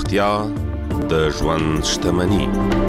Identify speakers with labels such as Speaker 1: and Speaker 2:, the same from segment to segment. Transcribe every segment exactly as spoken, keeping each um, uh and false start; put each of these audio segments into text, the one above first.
Speaker 1: روغتیا د ژوند شتمني.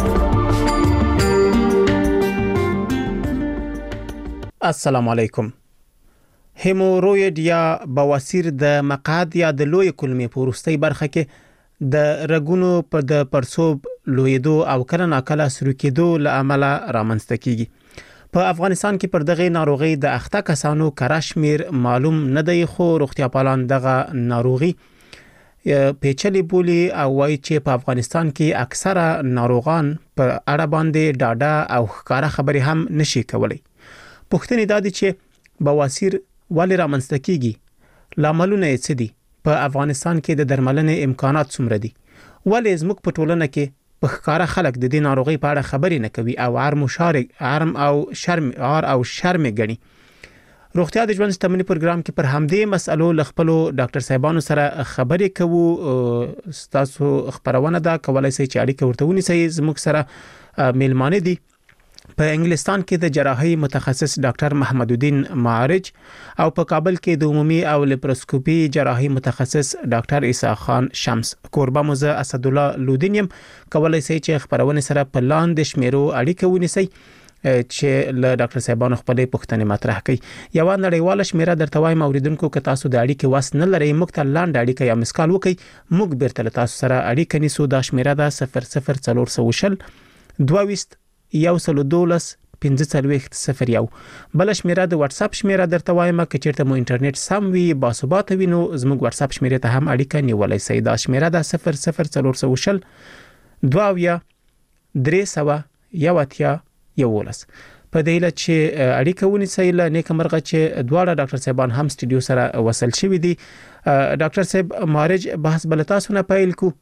Speaker 2: السلام علیکم. هیموروید یا بواسیر د مقعد یا د لوی کولمې په وروستۍ برخه کې د رګونو په د پړسوب لویدو او کله ناکله سوري کېدو له امله رامنځته کیږي. په افغانستان کې پر دغه ناروغي د اخته کسانو کرشمیر معلوم نه دی، خو روغتیا پالان دغه ناروغي پیچلې بولی او وایي چې په افغانستان کې اکثره ناروغان په اړه باندې ډاډه او ښکاره خبرې هم نشي کولای. پوښتنې دا دي چې بواسیر ولې رامنځته کیږي، لاملونه یې څه دي، په افغانستان کې د درملنې امکانات څومره دي، ولې زموږ په ټولنه کې په ښکاره خلک د دې ناروغي په اړه خبرې نه کوي او عرم او شارق عرم او شرم عار او شرم غني. روغتیا د ژوند شتمني پروګرام کې پر همدې مسلو ل خپل ډاکټر صاحبانو سره خبرې کوو. تاسو خبرونه دا کولای شئ چې اړیکه ورته ونیسئ. زموږ سره میلمانه دي په انګلستان کې د جراحي متخصص ډاکټر محمد الدین معارج او په کابل کې د عمومي او لیپروسکوپي جراحي متخصص ډاکټر عیسی خان شمس. کوربه موزه اسد الله لودینیم کولای شئ چې خبرونه سره په لاندې شمیرو اړیکه ونیسئ چې له ډاکټر صاحبانو خپلې پوښتنې مطرح کړي. یو نړیواله شمیره درته وایم اوریدونکو که تاسو د اړیکې واس نه لرئ موږ ته لاندې اړیکه یا مسکال وکړئ، موږ بیرته له تاسو سره اړیکه نیسو. دا شمیره ده صفر صفر څلور سوه شل دوه ویشت یو سل دولس پنځه څلوېښت صفر یو. بل شمیره د واتس اپ شمیره درته وایم که چیرته مو انټرنیټ سم وي باثبات وي نو زموږ واتس اپ شمیره ته هم اړیکه نیولای شئ. دا شمیره ده صفر صفر څلور سوه شل دوه اویا درې سوه یو اتیا یولس. په دې لاره چې اړیکه ونیسئ له نیک مرغه چې دواړه ډاکټر صاحبان هم سټډیو سره وصل شوي دي. ډاکټر صاحب مارج بحث بل تاسو نه پیل کو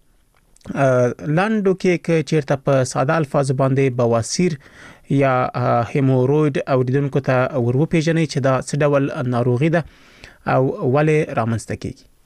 Speaker 2: لاندو کې چیرته په ساده الفاظ باندې بواسیر یا هیموروید اوریدونکو ته ورو پیژنئ چې دا څه ډول ناروغي ده او ولې رامنځته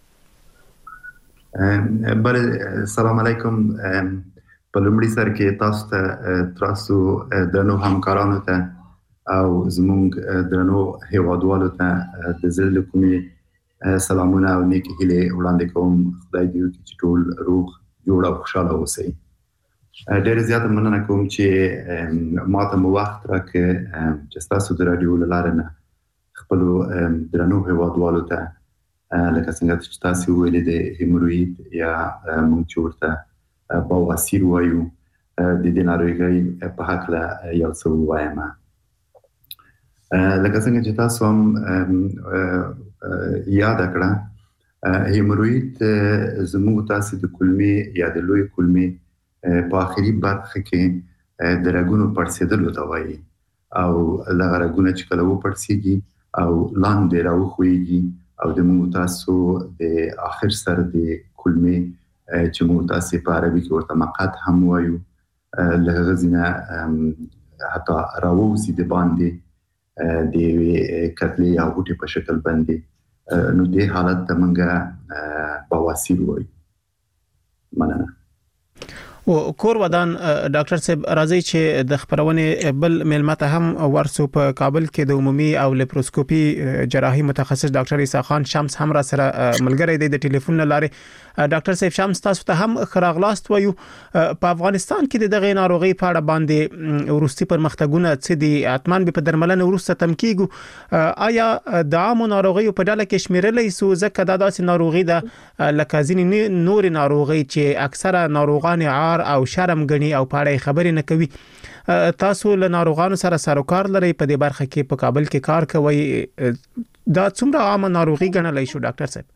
Speaker 2: کیږي.
Speaker 3: بله سلام علیکم. په لومړي سر کې تاسو ته تاسو درنو همکارانو ته او زموږ درنو هیوادوالو ته د زړه له کومې سلامونه او نیکې هیلې وړاندې کوم. خدای دې وکړي چې ټول روغ جوړ او خوشاله اوسئ. ډېره زیاته مننه کوم چې ما ته مو وخت راکړ چې ستاسو د راډیو له لارې نه خپلو درنو هیوادوالو ته لکه څنګه چې تاسو ویلي د هیموروید یا موږ چې ورته بواسیر وایو د دې ناروغۍ په هکله یو څه ووایم. لکه څنګه چې تاسو هم یاد کړه هیموروید زموږ تاسو د کولمې یا د لوی کولمې په آخري برخه کې د رګونو پړسېدلو ته وایي او دغه رګونه چې کله وپړسېږي او لاندې راوښویږي او د موږ تاسو د آخر سر د کولمې چې موږ تاسو په عربي کې ورته مقعد هم وایو له هغه ځینه حتی راووځي د باندې د یوې کتلې یا غوټې په شکل باندې، نو دې حالت ته موږ بواسیر وایو. مننه.
Speaker 2: او کور ودان ډاکټر صاحب راځي چې د خبرونه بل ملمته هم ورسو په کابل کې د عمومي او لیپروسکوپي جراحي متخصص ډاکټر عیسی خان شمس هم را سره ملګری دی د ټلیفون لارې. ډاکټر صاحب شمس تاسو ته هم خراغلاست وایو. په افغانستان کې د دغه ناروغي په اړه باندې ورستي پرمختګونه څه دي، اتمان به په درملنه ورسته تم کیږي، آیا د عامو ناروغیو په ډله کې شمیرلې سو ځکه دا داسې ناروغي ده لکه ځینې نور ناروغي چې اکثره ناروغان او شرم غني او پاړې خبرې نه کوي. تاسو له ناروغانو سره سروکار لري په دې برخه کې په کابل کې کار کوي، دا څومره عامه ناروغي ګڼلای شو ډاکټر صاحب؟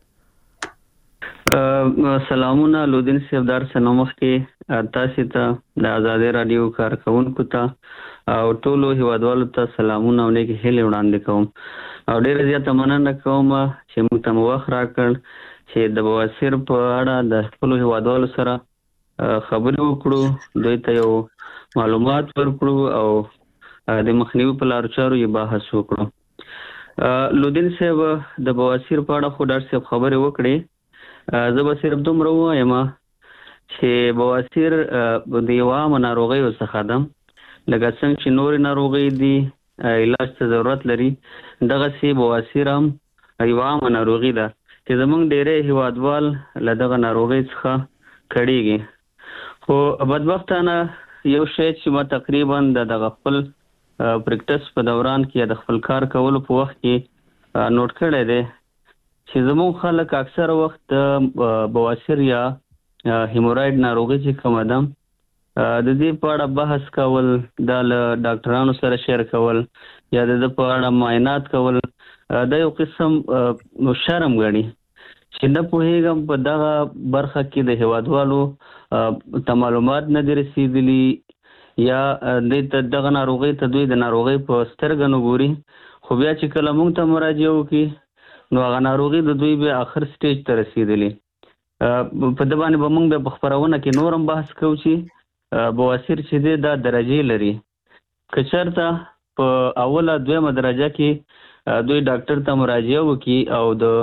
Speaker 4: سلامونه لودین صاحب، در سلامخ کې تاسو ته د آزادۍ رادیو کارکونکو ته او ټولو هیوادوالو ته سلامونه او نیک هیلې وړاندې کوم او ډېر زیاته مننه کوم چې موږ ته وخت راکړ چې د بواسیر په اړه د خپل هیوادوالو سره خبرې وکړو، دوی ته یو معلومات ورکړو او د مخنیوي په لارو چارو یې بحث وکړو. لودین صاحب د بواسیر په اړه خو ډاکټر صاحب خبرې وکړې، زه به صرف دومره ووایم چې بواسیر د یو عامه ناروغیو څخه ده، لکه څنګه چې نورې ناروغۍ دي علاج ته ضرورت لري، دغسې بواسیر هم یو عامه ناروغي ده چې زموږ ډېری هیوادوال له دغه ناروغۍ څخه کړيږي. خو بدبختانه یو شی چې ما تقریبا د خپل پریکټس په دوران کې د خپل کار کولو په وخت کې نوٹ کړی دی چې زموږ خلک اکثر وخت بواسیر یا هیمورایډ ناروغي چې کومه ده د دې په اړه بحث کول، دا له ډاکټرانو سره شیر کول یا د دې په اړه معاینات کول دا یو قسم شرم ګڼي چې نه پوهېږم په دغه برخه کې د هیوادوالو ته معلومات نه دي رسېدلي یا د دغه ناروغۍ ته دوی د ناروغۍ په سترګه نه ګوري. خو بیا چې کله موږ ته مراجعه وکړي نو هغه ناروغي د دوی بیا آخر سټیج ته رسېدلي. په ده باندې به موږ بیا په خپرونه کې نور هم بحث کوو چې بواسیر چې دی دا درجې لري. که چېرته په اوله دویمه درجه کې دوی ډاکټر ته مراجعه وکړي او د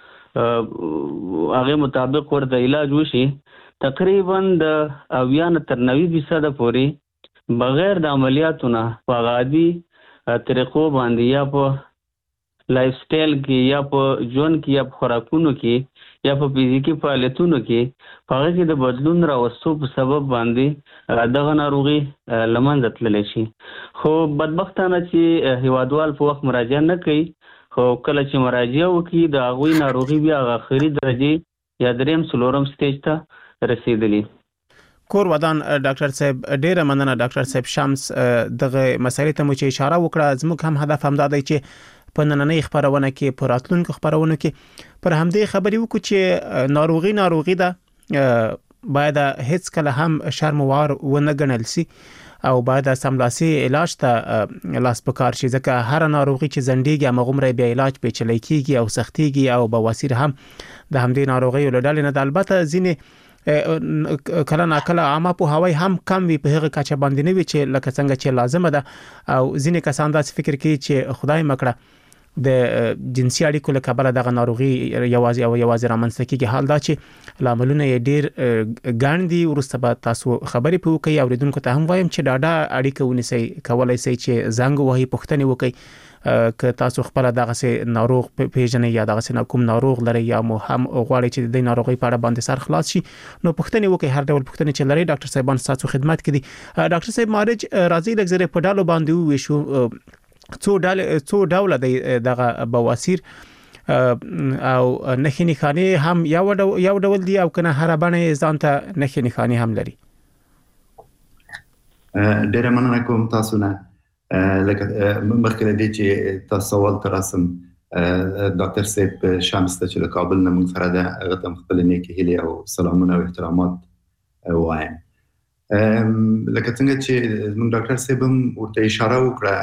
Speaker 4: هغې مطابق ورته علاج وشي، تقریبا د اویا نه تر نوي فیصده پورې بغیر د عملیاتو نه په هغه عادي طریقو باندې یا په لایف سټایل کې یا په ژوند کې یا په خوراکونو کې یا په فزیکي فعالیتونو کې په هغه کې د بدلون راوستو په سبب باندې دغه ناروغي له منځه تللی شي. خو بدبختانه چې هیوادوال په وخت مراجعه نه کوي، خو کله چې مراجعه وکړي د هغوی ناروغي بیا هغه آخري درجې یا دریم څلورم سټیج ته رسېدلي.
Speaker 2: کور ودان ډاکټر صاحب ډیره مننه ډاکټر صاحب شمس دغه مسایل ته مو چې اشاره وکړه. زموږ هم هدف هم دا دی چې په نننۍ خبرونه کې په راتلونکو خبرونه کې پر همدې خبرې وکړو چې ناروغي ناروغي ده، باید هیڅ کله هم شرموار ونه ګڼل شي او باید سملاسي علاج ته لاس پکار شي، ځکه هر ناروغي چې زندګي هغومره بیا علاج پیچلې کیږي او سختيږي او بواسیر هم د همدې ناروغي له ډلې نه. البته ځینې کله نا کله عامه په هوای هم کم وي په هغه کچه باندې نه وي چې لکه څنګه چې لازم ده، او ځینې کسان داسې فکر کوي چې خدای مکړه د جنسي اړیکو له کبله دغه ناروغي یوازې او یوازې رامنځته کیږي. حال دا چې لاملونه یې ډیر ګڼ دي. وروسته به تاسو خبرې په وکړئ، اوریدونکو ته هم وایم چې ډاډه اړیکه ونیسئ، کولای شئ چې زنګ وهئ، پوښتنې وکړئ که تاسو خپل دغه سي ناروغ پیژنئ یا دغه سي کوم ناروغ لري یا مو هم غواړئ چې د ناروغي په اړه باندې سر خلاص شي نو پوښتنې وکړئ. هر ډول پوښتنې چې لري ډاکټر صاحبان تاسو خدمت کوي. ډاکټر صاحب مارج راځي لږ زره په ډالو باندې وښو څو ډول څو ډول دی دغه بواسیر او نښې نښانې هم یو ډول یو ډول دی او کنه هر باندې ځانته نښې نښانې هم لري.
Speaker 3: ډېر مننه کوم تاسو نه. لکه مخکې دې چې تاسو سوال ترسم ډاکټر صاحب شمس ته چې له کابل نه موږ سره ده، هغه ته خپل نیکې هیلې او سلامونه او احترامات وایم. لکه څنګه چې موږ ډاکټر صاحب هم ورته اشاره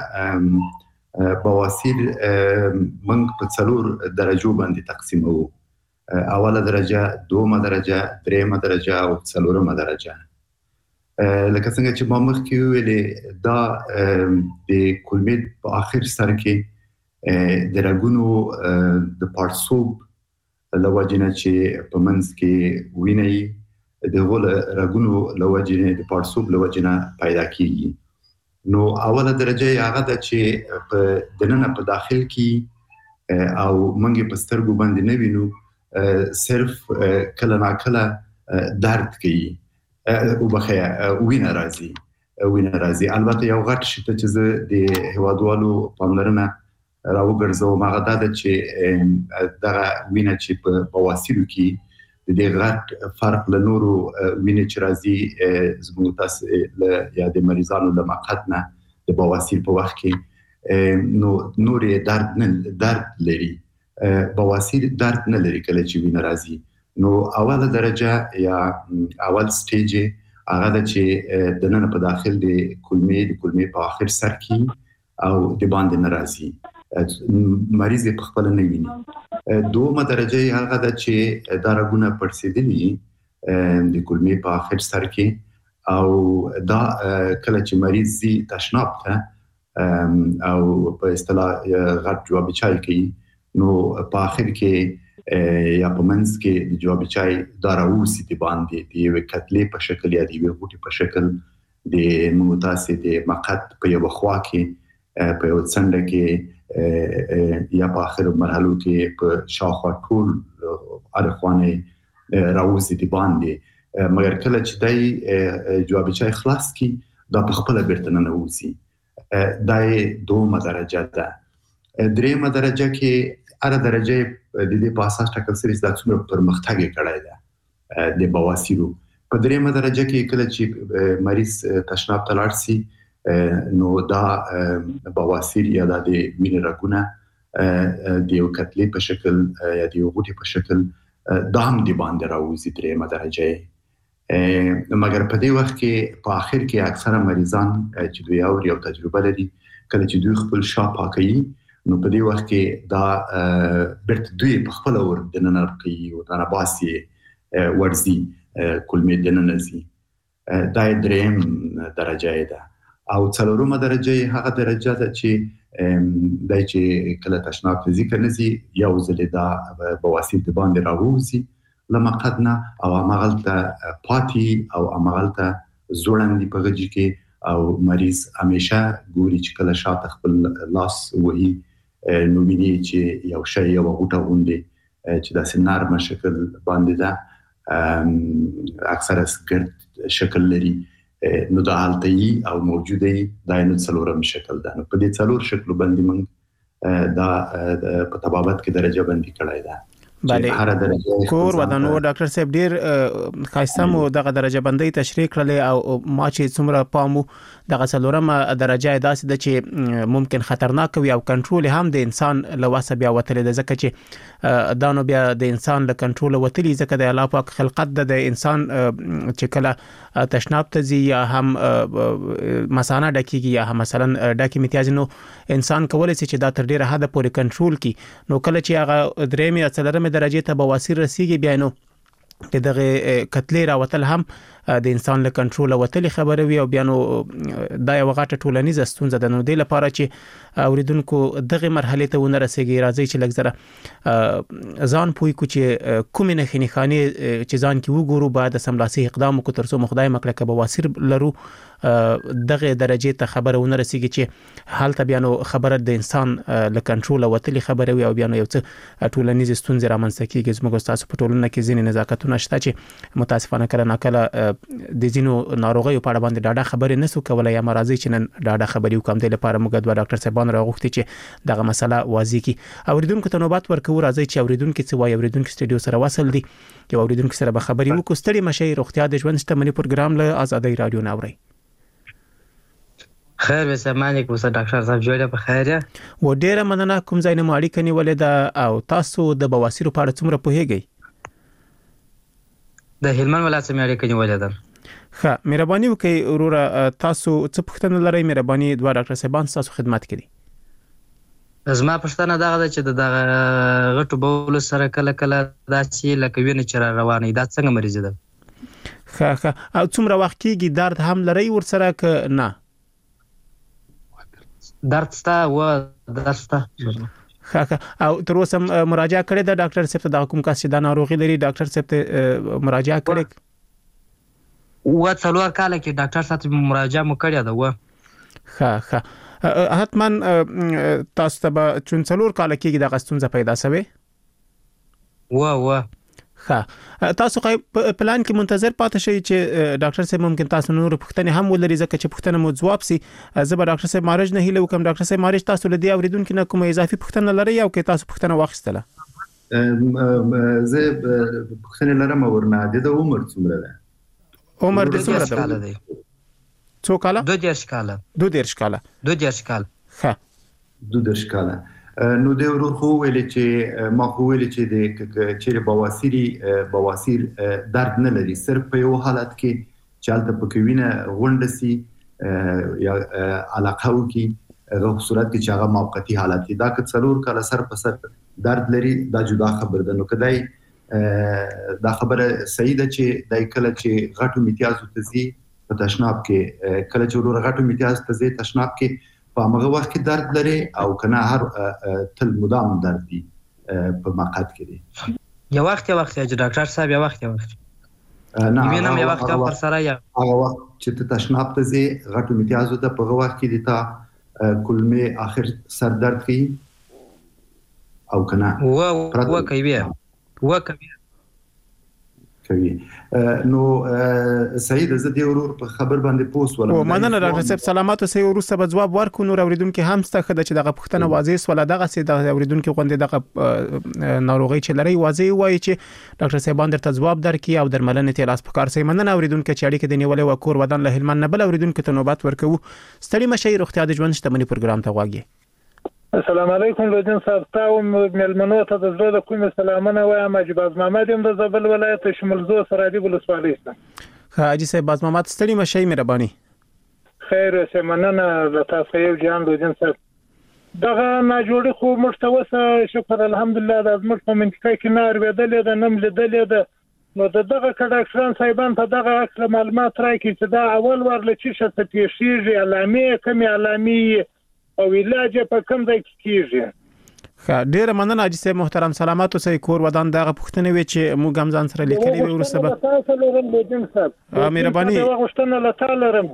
Speaker 3: وکړه، بواسیر موږ په څلور درجو باندې تقسیموو. اوله درجه، دومه درجه، دریمه درجه او څلورمه درجه. لکه څنګه چې ما مخکې ویلې دا د کولمې په آخر سر کې د رګونو د پړسوب له وجې نه چې په منځ کې وینه د غول رګونو له وجې نه د پړسوب له وجې نه پیدا کیږي. نو اوله درجه یې هغه ده چې په دننه په داخل کې او موږ په سترګو باندې نه وینو، صرف کله ناکله درد کوي او بخیا وینه راځي وینه راځي. البته یو غټ شی ته چې زه د هیوادوالو پاملرنه راوګرځوم هغه دا ده چې دغه وینه چې په بواسیرو کې د دې غټ فرق له نورو وینې چې راځي زموږ تاسو له یا د مریضانو له مقعد نه د بواسیر په وخت کې نو نورې درد نه درد لري، بواسیر درد نه لري کله چې وینه راځي. نو اوله درجه یا اول سټیج هغه ده چې د نن په داخل د کولمې د کولمې په اخر سر کې او د باندې ناراضي مریض په خپل نه ویني. دومره درجه هغه ده چې دا رګونه پړسېدلي د کولمې په اخر سر کې او دا کله چې مریض زی تشناب ته او په اصطلاح غټ جواب چای کوي نو په اخر کې یا په منځ کې د جواب چای دا راوځي د باندې د یو کتلې په شکل یا د یو غوټي په شکل د متاسې د مقعد په یو خوا کې په یو څنډه کې یا په اخر مرحلو کې په شاوخوا ټول اړخوانه راوځي د باندې مګر کله چې دای جوابچای خلاص کی دا په خپل بیرته نه وځي. دای دومره درجه ده. درېمه درجه کې هر درجه د دې په اساس ټاکل شوی چې د څومره پرمختګ کړی ده د بواسیرو. په درېمه درجه کې کله چې مریض تشناب ته لاړ شي نو دا بواسیر یا د وینې رګونه د یو کتلې په شکل یا د یو غوټې په شکل دا هم د باندې راوځي درېمه درجه یې. مګر په دې وخت کې په آخر کې اکثره مریضان چې دوی اوري او تجربه لري کله چې دوی خپل شا پاکوي نو په دې وخت کې دا بیرته دوی په خپل ور دننه کوي او دا باسي ورزي کلمې دننه زی. دا درېم درجه ده. او څلورمه درجه هغه درجه ده چې دای چې کله تشناب ته ذکر نزي یو ځل دا بواسیر د باندې راوځي لمقدنا او عملته پاتي او عملته زوړندې په غږی کې او مریض همیشه ګوري چې کله شاته خپل لاس وهي نو ویني چې یو شی یو غوټه غوندي چې داسې نرمه شکل باندې ده اکثره ګرد شکل لري نو دا حالتي او موجوده دا نو څلورم شکل ده. نو په دې څلور شکل باندې موږ دا په طبابت کې درجه بندي کړای ده.
Speaker 2: بله کور ودانو ډاکټر صاحب ډیر خاصه مو دغه درجه بندي تشریح کړل او ما چې څومره پامو دغه څلورمه درجه داسې ده چې ممکن خطرناک وي او کنټرول هم د انسان لواسه بیا وتل د ځکه چې دا نو بیا د انسان له کنټرول وتلی ځکه د الله پاک خلقت د انسان چې کله تشناب ته زی یا هم مثانه ډکیږي یا هم مثلا ډکی امتیاز نو انسان کولای شي چې دا تر ډیره حد پورې کنټرول کی نو کله چې هغه درېمه یا څلورمه درجه ته بواسیر رسیږي بیا نو دغه کتلې راوتل هم د انسان له کنټرول وتلی خبره وي او بیا نو دا یو غټه ټولنیزه ستونزه ده. نو د لپاره چې اوریدونکو دغه مرحله ته ونه رسیږي راځي چې لږ ځان پوي کو چې کومې نه خنخانه چې ځان کې وګورو بعد سملاسي اقدام کو ترڅو مخدای مکړه کې بواسیر لرو دغه درجه ته خبره ونه رسیږي چې حالت بیا نو خبره د انسان له کنټرول وتلی خبره وي او بیا نو یو څه ټولنیزه ستونزه رامنځته کیږي. زموږ تاسو په ټولنه کې ځینې نزاکتونه شته چې متاسفانه کله ناکله د ځینو ناروغیو په اړه باندې ډاډه خبرې نسو کولای یا مرضی چې نن ډاډه خبرې وکم د لپاره موږ د ډاکټر صاحبان راغوښتي چې دغه مسله واضح کی. اوریدونکو ته نوبت ورکو راځي چې اوریدونکو څه وایي. اوریدونکو سټډیو سره وصل دي یو اوریدونکو سره به خبرې وکړو. ستړي مشي روغتیا د ژوند شتمنۍ پروګرام له آزادۍ رادیو ناوړي.
Speaker 5: خیر وسمانه کوم ډاکټر صاحب جوړه په خیر
Speaker 2: و ډیره مننه کوم ځای نه ماړی کني ولې او تاسو د بواسیر په اړه څومره پوهیږئ؟
Speaker 5: د هلمند ولایت مې اړیکه نیولې ده.
Speaker 2: ښه مهرباني وکړئ وروره تاسو څه پوښتنه لرئ؟ مهرباني دوه ډاکټر صاحبان تاسو خدمت کړي.
Speaker 5: زما پوښتنه دا ده چې د غټو بول سره کله کله دا چې لکه وینې چې روانې دا څنګه مریض ده؟
Speaker 2: ښه ښه او څومره وخت کېږي درد هم لرئ ورسره که نه؟
Speaker 5: درد ستا و درد ستا
Speaker 2: ښه ښه او تر اوسه مراجعه کړې ده ډاکټر صاحب ته؟ دا کوم کس چې دا ناروغي لري ډاکټر صاحب ته مراجعه کړې؟
Speaker 5: و څلور کاله کې ډاکټر صاحب مراجعه مو کړې ده. و
Speaker 2: ښه ښه حتما تاسو ته به چون څلور کاله کېږي دغه ستونزه پیدا شوې؟
Speaker 5: و و
Speaker 2: ښه تاسو په پلان کې منتظر پاتې شئ چې ډاکټر صاحب ممکن تاسو نور پوښتنې هم ولري ځکه چې پوښتنه مو ځواب سي. زه به ډاکټر صاحب مارج نه هیله وکم. ډاکټر صاحب مارج تاسو له دې اوریدونکو نه کومه اضافي پوښتنه لرئ او که تاسو پوښتنه واخیستله؟
Speaker 3: زه پوښتنه لرم ورنه د عمر څومره ده؟
Speaker 2: عمر د څومره ده؟ څو کاله؟
Speaker 5: دو دیرش کاله.
Speaker 2: دو دیرش کاله.
Speaker 5: دو دیرش کاله.
Speaker 3: ښه دو دیرش کاله. نو د ورور خو ویل چې ما خو ویل چې د چیرې بواسیر بواسیر درد نه لري صرف په یو حالت کې چې حالت په وینه غونډه سي یا علاقه وکي هغه صورت کې چې هغه موقتی حالت دا که څلور کاله سر په سر درد لري دا جدا خبر ده. نو کدی دا خبره صحیح ده چې دای کله چې غټو امتیاز ته زی په تشناب کې کله چې ورور غټو امتیاز ته زی تشناب کې په هغه وخت کې درد لري او کنه هر تل مدام درد دي په مقعد کې دي.
Speaker 5: یو وخت یو وخت چې ډاکټر صاحب یو وخت یو وخت
Speaker 3: نه
Speaker 5: وینم یو وخت پر سره یا
Speaker 3: هغه وخت چې ته تشناب ته زی غټو امتیاز ته په هغه وخت کې دي تا کلمه اخر سر درد کوي او کنه
Speaker 5: و و کوي و کوي
Speaker 3: کوي. نو سعید زه د ورور په خبر باندې پوس ولم.
Speaker 2: او مننه ډاکټر صاحب سلامات اوسئ. ورسته به جواب ورکو. نور اوریدونکو هم ست خدای چې دغه پښتنه واضح ولا دغه سي د اوریدونکو غونډه دغه ناروغي چې لري واضح وایي چې ډاکټر صاحب باندې ته جواب درکې او درملنه ته لاس پکار سي. مننه اوریدونکو چې اړیکه د نیولې و کور ودان له هلمند نه بل اوریدونکو ته نوبت ورکو. ستړي مشي روغتیا د ژوند شتمنۍ پروګرام ته واګي.
Speaker 6: السلام علیکم لوجن صاحب تاسو ملمنو ته د زړه د کومې سلامونه وایم. اجباز محمد یم د زابل ولایت شمال زو سرادی ولسوالۍ څخه. حاجی
Speaker 2: صاحب باز محمد ستړي مشي مهرباني.
Speaker 6: خیر اوسه مننه له تاسو یو جان لوجن صاحب. دغه ناجوړي خو مرتوسه شکر الحمدلله د ازمت په منطقه کې نار ودلې ده نم لیدلې ده. نو دغه کډاکټران صاحبان په دغه اصل معلومات راکړي چې دا اول ورل چې شته پیښیږي علامې کمی علامې او علاج په کوم ځای کې کیږي.
Speaker 2: ښه ډیر مننه حاجی صاحب محترم سلامات اوسئ. کور ودان دغه پښتنه وی چې موږ هم ځان سره لیکلي وي ورسره به
Speaker 6: تاسو لرم لوجن صاحب
Speaker 2: مهرباني
Speaker 6: غوښتنه لته لرم.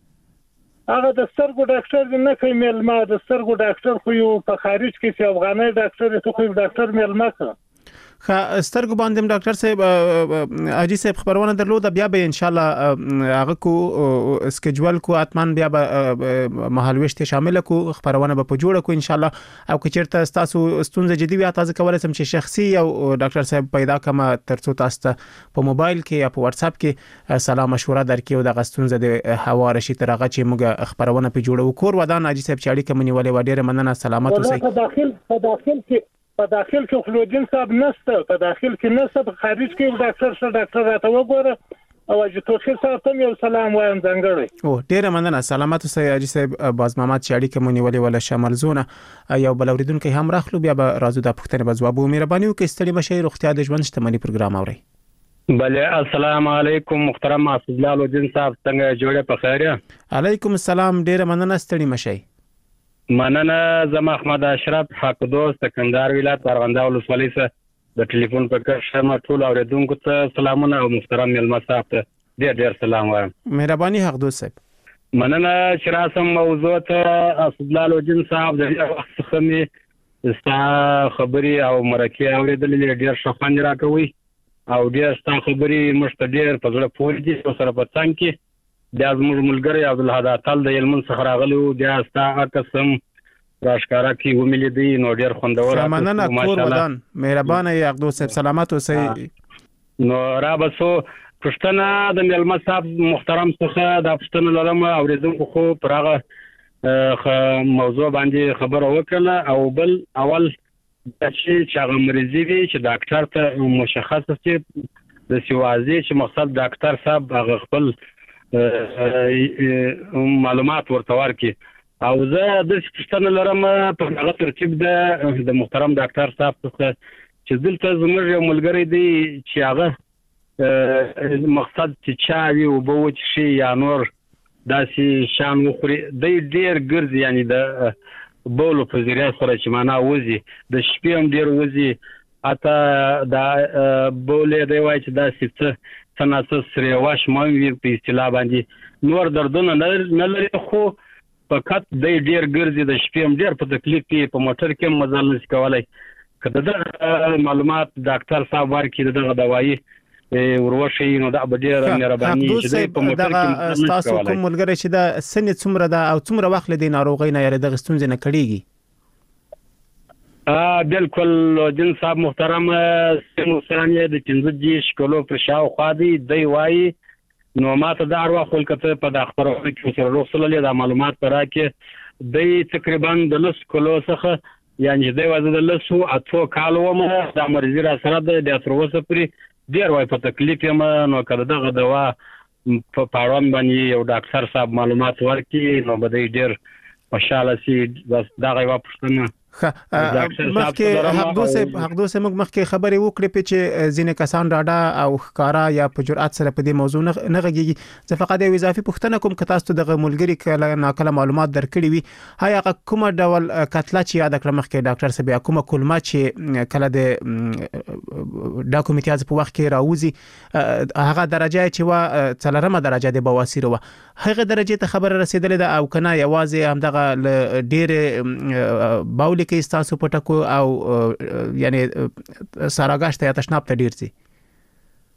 Speaker 6: هغه د سترګو ډاکټر نه کوي ملما د سترګو ډاکټر خو یو په خارج کې چې افغاني ډاکټر ته خو ډاکټر ملما کا
Speaker 2: خا سترګو باندې ډاکټر صاحب حاجی صاحب خبرونه درلوده بیا به ان شاء الله هغه کو سکیجول کو اتمن بیا به مهالويشت شامل کو خبرونه به په جوړه کو ان شاء الله. او که چیرته تاسو ستونزه جدي وي تاسو کولای سم چې شخصي او ډاکټر صاحب پیدا کما ترڅو تاسو په موبایل کې یا په واتس اپ کې سلام مشوره درکې او د غستونزه د حواله شي ترغه چې موږ خبرونه په جوړو. کور ودان حاجی صاحب چاړي کوم نیولې و ډیره مننه سلامات اوسئ.
Speaker 6: په داخل په داخل کې په داخل کې خلوجن صاحب نسته په داخل کې نسته په خارج کې ډاکټر سره ډاکټر راته وګوره او چې توخیر صاحب ته یو سلام وایم ځنګړی.
Speaker 2: او ډیره مننه سلامات اوسئ حاجی صاحب باز محمد چاړي کوم نیولې ولا شمال زونه یو بل اوریدونکو هم راخلو بیا به راځو د پښتنه بزوابو مهرباني وکړئ. ستړي مشي روغتیا د ژوند شتمنۍ پروګرام اوري.
Speaker 7: بله السلام علیکم محترم اسد الله لوجن صاحب څنګه جوړه په خیر یم.
Speaker 2: علیکم السلام ډیره مننه ستړي مشي.
Speaker 7: مننه زما احمد اشرف حق دوست کندهار ولایت ارغنداو ولسوالۍ څخه د ټلیفون په کار شمه ټول اوریدونکو ته سلامونه او محترم ملما صاحب ته ډیر ډیر سلام وایم.
Speaker 2: مهرباني حق دوست صاحب.
Speaker 7: مننه چې راسم موضوع ته اسد الله لوجن صاحب د وخت څخه می ستا خبري او مرکه اوریدلې ډیر شفان راکوي او ډیر ستا خبري مشته ډیر په زړه پورې دي او سره په څنګه کې د ازمر ملګری عبدالهادي تعال د یلمن څخه راغلو د ستا قسم راشکارا کی وملي دي نو ډیر خوندور
Speaker 2: مننه کور ودان مهربانه یې اقدو صاحب سلامات اوسئ.
Speaker 7: نو را بسو پښتنه د ملما صاحب محترم څخه د پښتنه لرم اوریدونکو خو پرغه موضوع باندې خبره وکړه او بل اول چې هغه مریضي وي چې ډاکټر ته مشخص شي د سیوازي چې مقصد ډاکټر صاحب هغه خپل معلومات ورته ورکړي او زه د پښتنه لرم په هغه ترتیب د محترم ډاکټر صاحب څخه چې دلته زموږ یو ملګری دی چې هغه مقصد چې چا وي او بوت شي یا نور داسې شان وخوري د ډیر ګرځي یعنی د بولو په ذریعہ سره چې معنا وځي د شپې هم ډیر وځي اته دا بولې دی وای چې دا څه څنګه سره واش مې په اصطلاح باندې نور دردونه نه لري خو فقط د ډیر ګرځي د شپې هم ډیر په تکلیف کې په موټر کې مزل نشي کولای کله دا معلومات ډاکټر صاحب ورکړي دغه دوايي وروشي نو دا به ډیر مهرباني چې په موټر کې
Speaker 2: تاسو کوم ملګری چې دا سن څومره دا او څومره وخت لدی ناروغي نه یاره د غستونځ نه کړيږي.
Speaker 7: ا بالکل جن صاحب محترم سمو ثانیه د پنځه دیش کلو پر شاو خو دی دی وای نو ماته د اروا خلکته په د خبرو کې سره رسول الله د معلومات پر راکې دی تقریبا د لس کلو څخه یعنی دی وځي د لسو اتو کالو مه د مرزي را سره د اتروسه پری ډیر وای په تکلیف یم نو کله دغه دوا په پاړون باندې یو ډاکټر صاحب معلومات ورکړي نو بده ډیر ماشاءالله سي بس دغه واپسنه
Speaker 2: مخکې حقدو صاحب حقدو صاحب موږ مخکې خبرې وکړې په چې ځینې کسان راډا او ښکارا یا په جرأت سره په دې موضوع نه غږیږي زه فقط یو اضافي پوښتنه کوم که تاسو دغه ملګری کله ناکله معلومات درکړي وي هغه کومه ډول کتله چې یاد کړم مخکې ډاکټر صاحب یا کومه کلمه چې کله د ډاکو امتیاز په وخت کې راوځي هغه درجه چې وا څلورمه درجه د بواسیر و هغه درجه ته خبر رسیدلې ده او کنه یوازې همدغه ډېر باول کې تاسو پټکو او یعنی ساراګاشته یا تشناب ته ډیر سي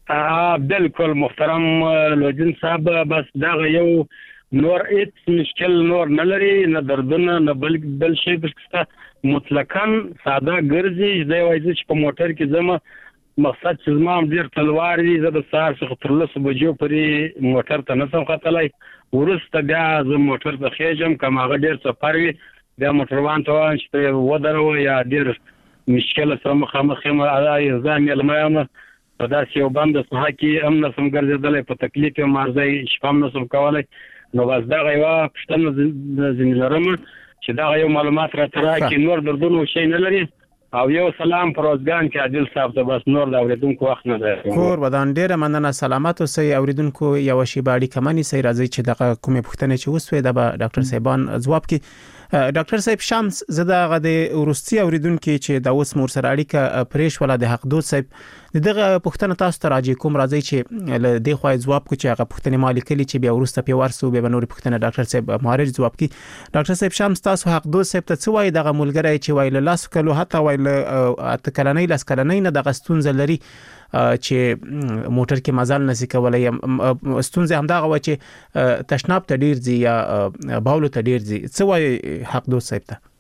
Speaker 7: بالکل محترم لوجن صاحب، بس دا یو نور هیڅ مشکل نور نه لري، نه دردونه نه بل بل شي، مطلقاً ساده ګرځي. دا وایي چې په موټر کې زما مقصد چې زما ډېر تلوار دي، زه د سهار څخه تر لسو بجو پورې موټر ته نشم ختلی. وروسته بیا زه موټر ته خېږم، که هغه ډېر سفر وي بیا موټروان ته وایم چې ته ودروه، یا ډېر مشکل سره مخامخ یم، زه میلمه یم، په داسې یو بنده ساحه کې هم نشم ګرځېدلی، په تکلیف یم، عرضه شپه هم نشم کولی. نو بس دغه یوه پوښتنه ځینې لرم چې دغه یو معلومات راته راکړي. نور دردونه شی نه لري. او یو سلام پر روزګان کې عادل صاحب ته، بس نور د اورېدونکو وخت نه دی.
Speaker 2: کور ودان ډېره مننه، سلامت اوسئ. اورېدونکو یوه شیبه اړیکه مه نیسئ، راځئ چې دغه کومې پوښتنې چې وسوې دا به ډاکټر صاحبان ځواب کړي. ډاکټر صاحب شمس، زه دغه د وروستي اورېدونکي چې دا اوس مور سره اړیکه پرېښوله د حقدود صاحب، دغه پوښتنه تاسو ته راجع کوم، راځئ چې له دې خوا ځواب کړو چې هغه پوښتنې ما لیکلي چې بیا وروسته پې ورسو، بیا به نورې پوښتنې ډاکټر صاحب مهارج ځواب کړي. ډاکټر صاحب شمس، تاسو حقدود صاحب ته څه وایي دغه ملګری چې وایي له لسو کلو حتی وایي له اته کلنۍ لس کلنۍ نه دغه ستونزه لري چې موټر کې مزل نشي کولای؟ ستونزه همدغه و چې تشناب ته ډیر ځي یا باولو ته ډیر ځي. څه وایي حقدود صاحب ته؟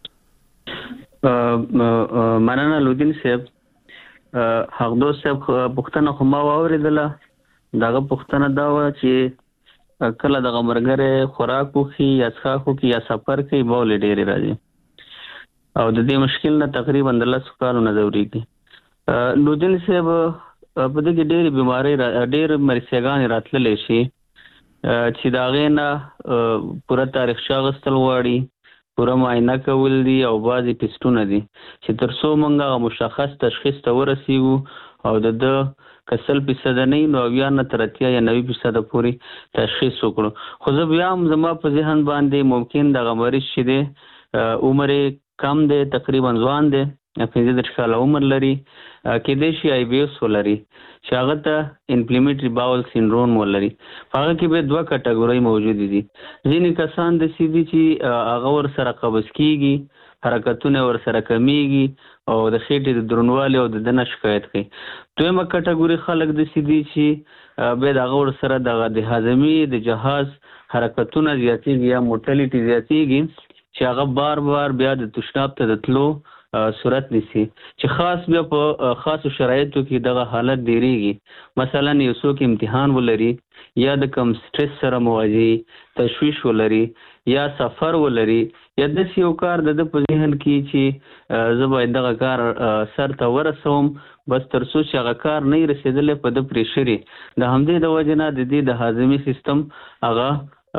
Speaker 4: مننه لودین صاحب. حقدود صاحب پوښتنه خو ما واورېدله. دغه پوښتنه دا وه چې کله دغه ملګری خوراک وکړي یا څښاک وکړي یا سفر کوي باولې ډېرې راځي، او د دې مشکل نه تقریبا د لسو کالو نه ځورېږي. لودین صاحب په دې کې ډېرې بیمارۍ ډېرې مرثیه‌ګانې راتللی شي چې د هغې نه پوره تاریخچه اخیستل غواړي، پوره معاینه کول دي، او بعضې ټسټونه دي چې تر څو موږ هغه مشخص تشخیص ته ورسېږو او د ده که سل فیصده نه وي نو اویا نه تر اتیا یا نوي فیصده پورې تشخیص وکړو. خو زه بیا هم زما په ذهن باندې ممکن دغه مریض چې دی عمر کم دی، تقریبا ځوان دی، پنځه دېرش کاله عمر لري، کېدای شي آی بي ایس ولري چې هغه ته انفلیمیټري باول سینډروم ولري. په هغه کې به دوه کټګورۍ موجودې دي. ځینې کسان داسې دي چې هغه ورسره قبض کېږي، حرکتونه ورسره کمیږي او د خېټې د دروندوالي او د ده نه شکایت کوي. دویمه کټګوري خلک داسې دي چې بیا د هغه ورسره دغه د هاضمې د جهاز حرکتونه زیاتېږي یا موټلیټي زیاتېږي چې هغه بار بار بیا د تشناب ته د تلو صورت نیسي، چې خاص بیا په خاصو شرایطو کې دغه حالت ډېرېږي. مثلا یو څوک امتحان ولري یا د کم سټرس سره مواجه، تشویش ولري یا سفر ولري یا داسې یو کار د ده په ذهن کې چې زه باید دغه کار سر ته ورسوم، بس تر څو چې هغه کار نه رسېدلی په ده پرېشر وي. د همدې د وجې نه د دې د هاضمي سیستم هغه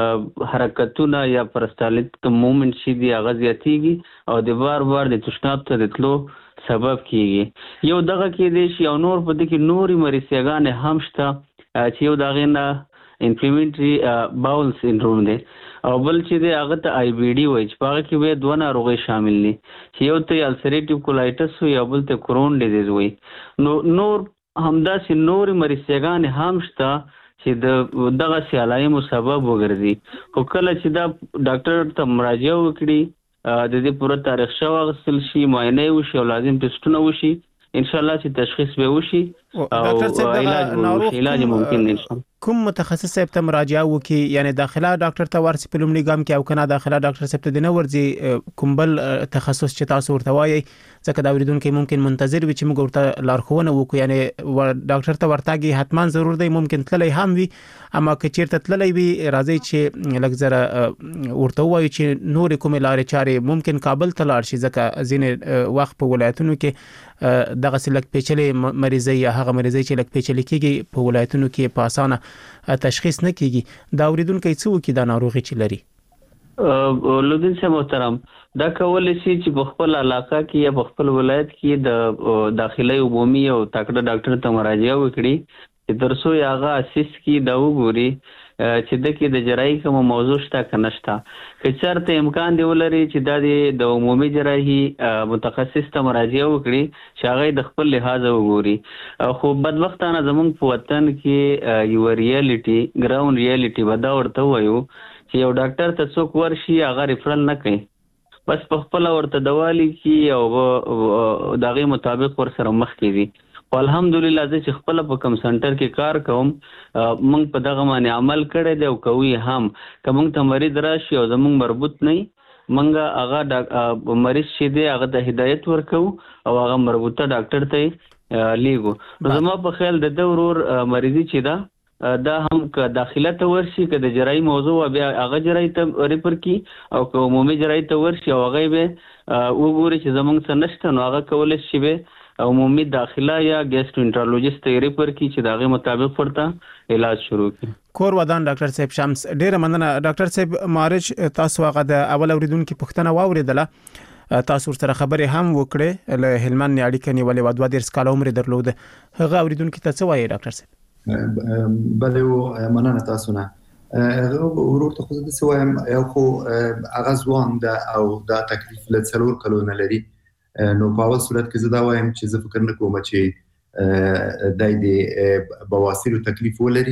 Speaker 4: حرکتونه یا پرستالیت مومنټ چې دي هغه زیاتېږي او د بار بار د تشناب ته د تلو سبب کېږي. یو دغه کېدای شي او نور په دې کې نورې مرثیه‌ګانې هم شته چې یو د هغې نه انفلیمیټري باول سینډروم دی، او بل چې دی هغه ته آی بي ډي وایي چې په هغه کې بیا دوه ناروغۍ شامل دي چې یو ته السریټیو کولایټس وایي او بل ته کرون ډیزیز وایي. نو نور همداسې نورې مرثیه‌ګانې هم شته چې د دغه علایمو سبب وګرځي. خو کله چې دا ډاکټر ته مراجعه وکړي، د دې پوره تاریخچه واخیستل شي، معاینه یې وشي او لازم ټسټونه وشي، انشاءالله چې تشخیص به وشي او علاج به وشي. علاج ممکن دی انشاءالله.
Speaker 2: کوم متخصص صاحب ته مراجعه وکړي، یعنی داخله ډاکټر ته ورسي په لومړي ګام کې، او کنه داخله ډاکټر صاحب ته د نه ورځي کوم بل تخصص چې تاسو ورته وایي، ځکه دا اوریدونکو ممکن منتظر وي چې موږ ورته لارښوونه وکړو. یعنی ډاکټر ته ورتاګي حتما ضرور دی، ممکن تللی هم وي، اما که چیرته تللی وي راځي چې لږ زره ورته وایي چې نورې کومې لارې چارې ممکن کابل ته لاړ شي، ځکه ځینې وخت په ولایتونو کې دغسې لږ پیچلې مریضۍ یا هغه مریضۍ چې لږ پیچلې کېږي په ولایتونو کې په اسانه تشخیص نه کېږي. دا اوریدونکی څه وکړي دا ناروغي چې لري؟
Speaker 4: لودین صاحب محترم، دا کولی شي چې په خپل علاقه کې یا په خپل ولایت کې د داخلي عمومي او تکړه ډاکټر ته مراجعه وکړي چې تر څو یې هغه اسیس کړي، دا وګوري چې د کې د جراحي کومه موضوع شته که نشته. که چېرته امکان دی ولري چې دا د عمومي جراحي متخصص ته مراجعه وکړي چې هغه د خپل لحاظه وګوري. خو بدبختانه زموږ په وطن کې یوه ریالټي ګراوند ریالټي به دا ورته ووایو چې یو ډاکټر ته څوک ورشي هغه ریفرل نه کوي، بس په خپله ورته دوا لیکي او د هغې مطابق ورسره مخکې ځي. الحمدلله چې خپل په کم سنټر کې کار کوم موږ په دغه باندې عمل کړی دی او کوي هم که موږ ته مریض راشي او زموږ مربوط نه موږ هغه مریض چې دی هغه ته هدایت ورکو او هغه مربوطه ډاکټر ته لیږو. نو زما په خیال د ده ورور مریضي چې ده دا هم که داخله ته ورشي که د جراحي موضوع بیا هغه جراحي ته ریفر کی او که عمومي جراحي ته ورشي او هغه به وګوري چې زموږ څه نشته نو هغه کولی شي به عمومي داخله یا ګیسټرونټرولوژیست ته ریفر کی چې د هغې مطابق ورته علاج شروع کړي.
Speaker 2: کور ودان ډاکټر صاحب شمس ډیره مننه. ډاکټر صاحب معرج تاسو هغه د اول اوریدونکو پوښتنه واوریدله تاسو سره خبرې هم وکړې له هلمند اړیکه نیولې و دوه دیرش کاله عمر درلود هغه اوریدونکو ته څه وایي ډاکټر صاحب؟
Speaker 3: بله مننه تاسو نه. ورور ته خو زه داسې وایم یو خو هغه ځوان ده او دا تکلیف له څلور کلونه لري نو په اول صورت کې زه دا وایم چې زه فکر نه کوم چې دی د بواسیرو تکلیف ولري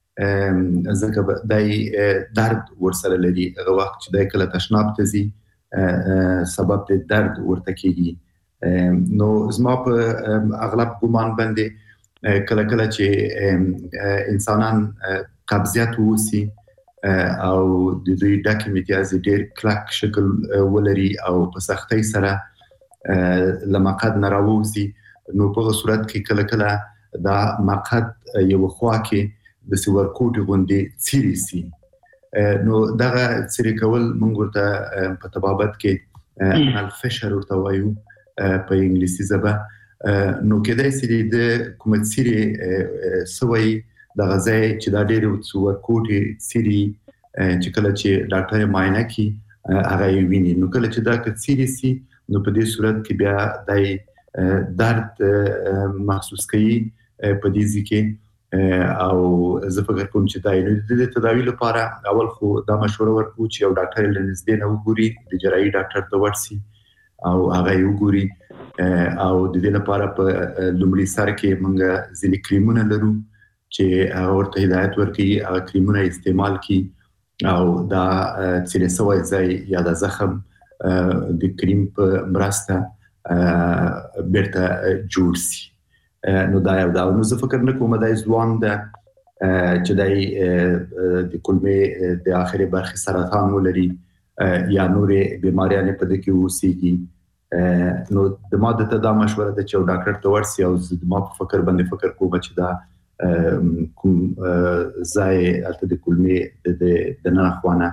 Speaker 3: ځکه دی درد ورسره لري هغه وخت چې دی کله تشناب ته ځي سبب د درد ورته کېږي. نو زما په اغلب ګمان باندې کله کله چې انسانان قبضیت ووسی او د دوی ډک امتیازي ډېر کلک شکل ولري او په سختۍ سره له مقعد نه راووځي نو په هغه صورت کې کله کله دا مقعد یو خوا کې داسې ورکوټې غوندې څیرې سي. نو دغه څیرې کول موږ ورته په طبابت کې انال فشر ورته وایو په انګلیسي ژبه. نو کېدای شي د کومه څیرې سوی دغه ځای چې دا ډېرې ورکوټې څیرې چې کله چې ډاکټر یې معاینه کړي هغه یې ویني نو کله چې دا که څیرې سي نو په دې صورت کې بیا دی درد محسوس کوي په دې ځای کې او زه فکر کوم چې دا یې د تداوي لپاره اول خو دا مشوره ورکړو چې یو ډاکټر یې له نږدې نه وګوري د جراحي ډاکټر ته ورسي او هغه یې وګوري او د دې لپاره په لومړي سر کې موږ ځینې کریمونه لرو چې هغه ورته هدایت ورکوي هغه کریمونه استعمال کړي او دا څیرې سوی ځای یا د زخم د کریم په مرسته بیرته جوړ سي. نو دا یو دا نو زه فکر نه کوم دا ځوان ده چې دی د کولمې د آخري برخې سرطان ولري یا نورې بیماریانې په ده کې اوسېږي. نو د ما دته دا مشوره ده چې یو ډاکټر ته ورسي او زه ما په فکر باندې فکر کوم چې دا کوم ځای هلته د کولمې د دننه خوا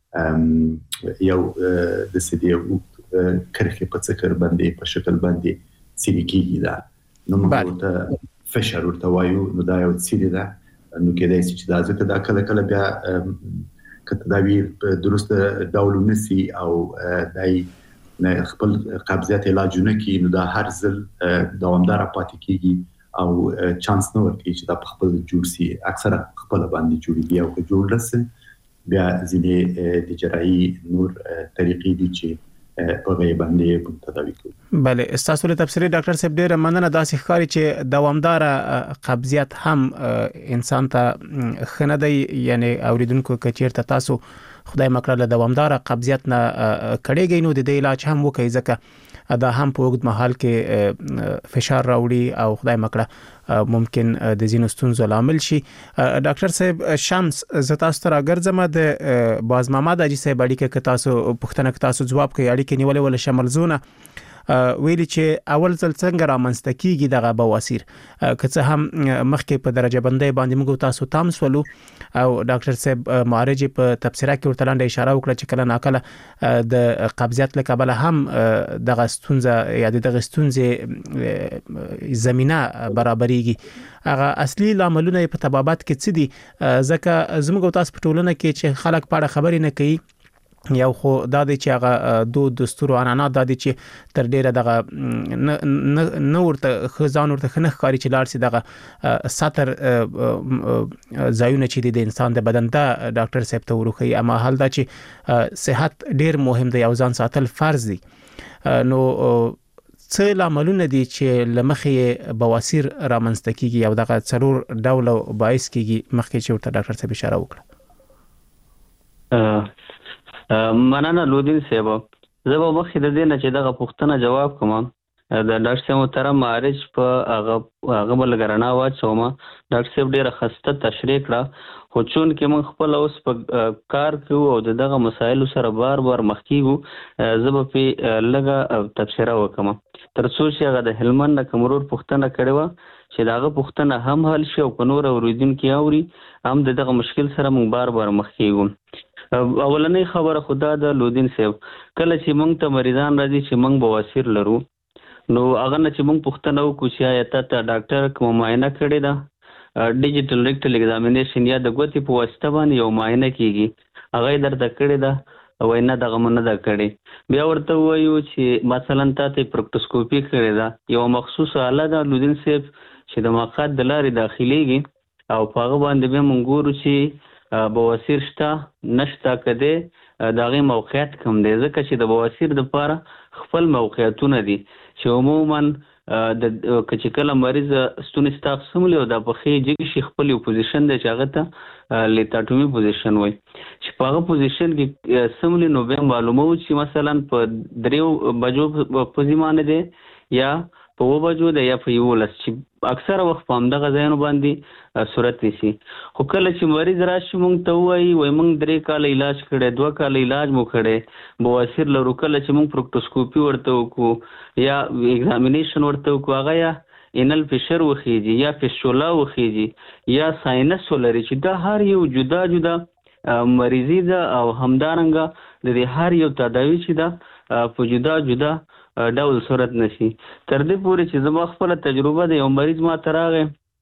Speaker 3: نه یو داسې د یو کرښې په څکر باندې په شکل باندې څیرې کېږي دا نو موږ ورته فشر ورته وایو نو دا یو څیرې ده نو کېدای شي چې دا ځکه دا کله کله بیا که تداوي په درسته ډول ونه سي او دی خپل قبضیت علاجونه کوي نو دا هر ځل دوامداره پاتې کېږي او چانس نه ورکوي چې دا په خپل جوړ سي اکثره خپله باندې جوړېږي او که جوړ نه سي بیا ځینې د جراحي نور طریقې دي چې په هغې باندې موږ تداوي کوو.
Speaker 2: بله ستاسو له تبصرې ډاکټر صاحب ډېره مننه. داسې ښکاري چې دوامداره قبضیت هم انسان ته ښه نه دی یعنې اوریدونکو که چېرته تاسو خدای مکړه له دوامداره قبضیت نه کړېږئ نو د دې علاج هم وکړئ ځکه دا هم په اوږد مهال کې فشار راوړي او خدای مکړه ممکن د ځینو ستونزو لامل شي. ډاکټر صاحب شمس زه تاسو ته راګرځم د باز محمد حاجي صاحب اړیکه که تاسو پوښتنه که تاسو ځواب کوئ اړیکې نیولې ول شمل زونه ویلي چې اول ځل څنګه رامنځته کیږي دغه بواسیر که څه هم مخکې په درجه بندۍ باندې موږ تاسو تام سولو او ډاکټر صاحب معرج په تبصره کې ورته لاندې اشاره وکړه چې کله ناکله د قبضیت له کبله هم دغه ستونزه یا دغه ستونزې زمينه برابرېږي هغه اصلي لاملونه په طبابت کې څه دي ځکه زموږ تاسو په ټولنه کې چې خلک په اړه خبرې نه کوي یو خو دا دی چې هغه دو دستور او عنعنات دا دی چې تر ډیره دغه نه ورته خزان ورته خنه ښکاري چې لاړ سي دغه ساتر ځایونه چې د انسان د بدن ته ډاکټر صاحب ته ورخي اما حال دا چې صحت ډیر مهم دی او ځان ساتل فرض دی. نو څه لاملونه دي چې لمخې بواسیر رامنځته کیږي او دغه څلور ډول باعث کیږي مخکې چې ورته ډاکټر صاحب اشاره وکړه؟
Speaker 4: مننه لودین صاحب. زه به مخکې د دې نه چې دغه پوښتنه جواب کوم د ډاکټر صاحب محترم معارج په هغه هغه بل غرنا واچوم. ډاکټر صاحب ډیره خسته تشریح کړه، خو چون کې موږ خپل اوس په کار کوو او دغه مسایلو سره بار بار مخ کیږو، زه به په لږه تبصره وکم تر څو چې هغه د هلمند نه کومرور پوښتنه کړې وه چې دغه پوښتنه هم حل شي او په نور اوریدونکي اوري هم د دغه مشکل سره موږ بار بار مخ کیږو. اولنۍ خبره خدا د لودین صاحب، کله چې موږ ته مریضان راځي چې موږ بواسیر لرو، نو هغه نه چې موږ پوښتنه وکړو چې آیا تا ته ډاکټر کوم معاینه کړې ده، ډیجیټل ریکټل ایگزامینیشن یا د ګوتې په واسطه باندې یو معاینه کیږي، هغه یې درته کړې ده وای نه دغه مو نه ده کړې، بیا ورته ووایو چې مثلا تا ته پروکټوسکوپي کړې ده، یو مخصوص آله ده لودین صاحب چې د مقعد د لارې داخليږي او په هغه باندې بیا موږ ګورو چې بواسیر شته نشته، که دی د هغې موقعیت کم دی، ځکه چې د بواسیر دپاره خپل موقعیتونه دي چې عموما د که چې کله مریض ستوني ستا څملي او دا پښې جګ شي، خپل یو پوزیشن دی چې هغه ته لیتاټومي پوزیشن وایي، چې په هغه پوزیشن کې څملي نو بیا معلوموو چې مثلا په دریو بجو پوزي باندې دی یا په اوه بجو ده یا په یولس، چې اکثره وخت په همدغه ځایونو باندې صورت نیسي. خو کله چې مریض راشي موږ ته ووایي وایي موږ درې کاله علاج کړی، دوه کاله علاج مو کړی، بواسیر لرو، کله چې موږ پروکټوسکوپي ورته وکړو یا ایگزامینیشن ورته وکړو، هغه یا انل فشر وخیږي یا فشولا وخیږي یا ساینس ولري، چې دا هر یو جدا جدا مریضي ده او همدارنګه د دې هر یو تداوي چې ده په جدا جدا ډول صورت نشي. تر دې پورې چې زما خپله تجربه د یو مریض ما ته راغی،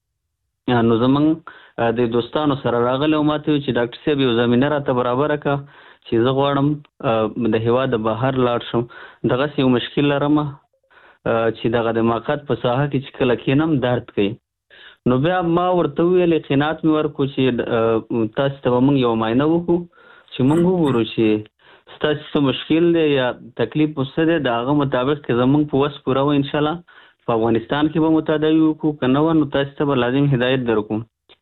Speaker 4: نو زموږ د دوستانو سره راغلی او ما ته ویل چې ډاکټر صاحب یو زمینه راته برابره کړه چې زه غواړم د هېواد بهر لاړ شم، دغسې یو مشکل لرم چې دغه د مقعد په ساحه کې چې کله کښېنم درد کوي. نو بیا ما ورته وویل، قناعت مې ورکړو چې تاسو ته به موږ یو معاینه وکړو چې موږ وګورو چې ستاسو څه مشکل دی یا تکلیف مو څه دی، د هغه مطابق که زموږ په وس پوره وه انشاءالله په افغانستان کې به مو تداوي وکړو، که نه وه نو تاسو ته به لازم هدایت درکړو.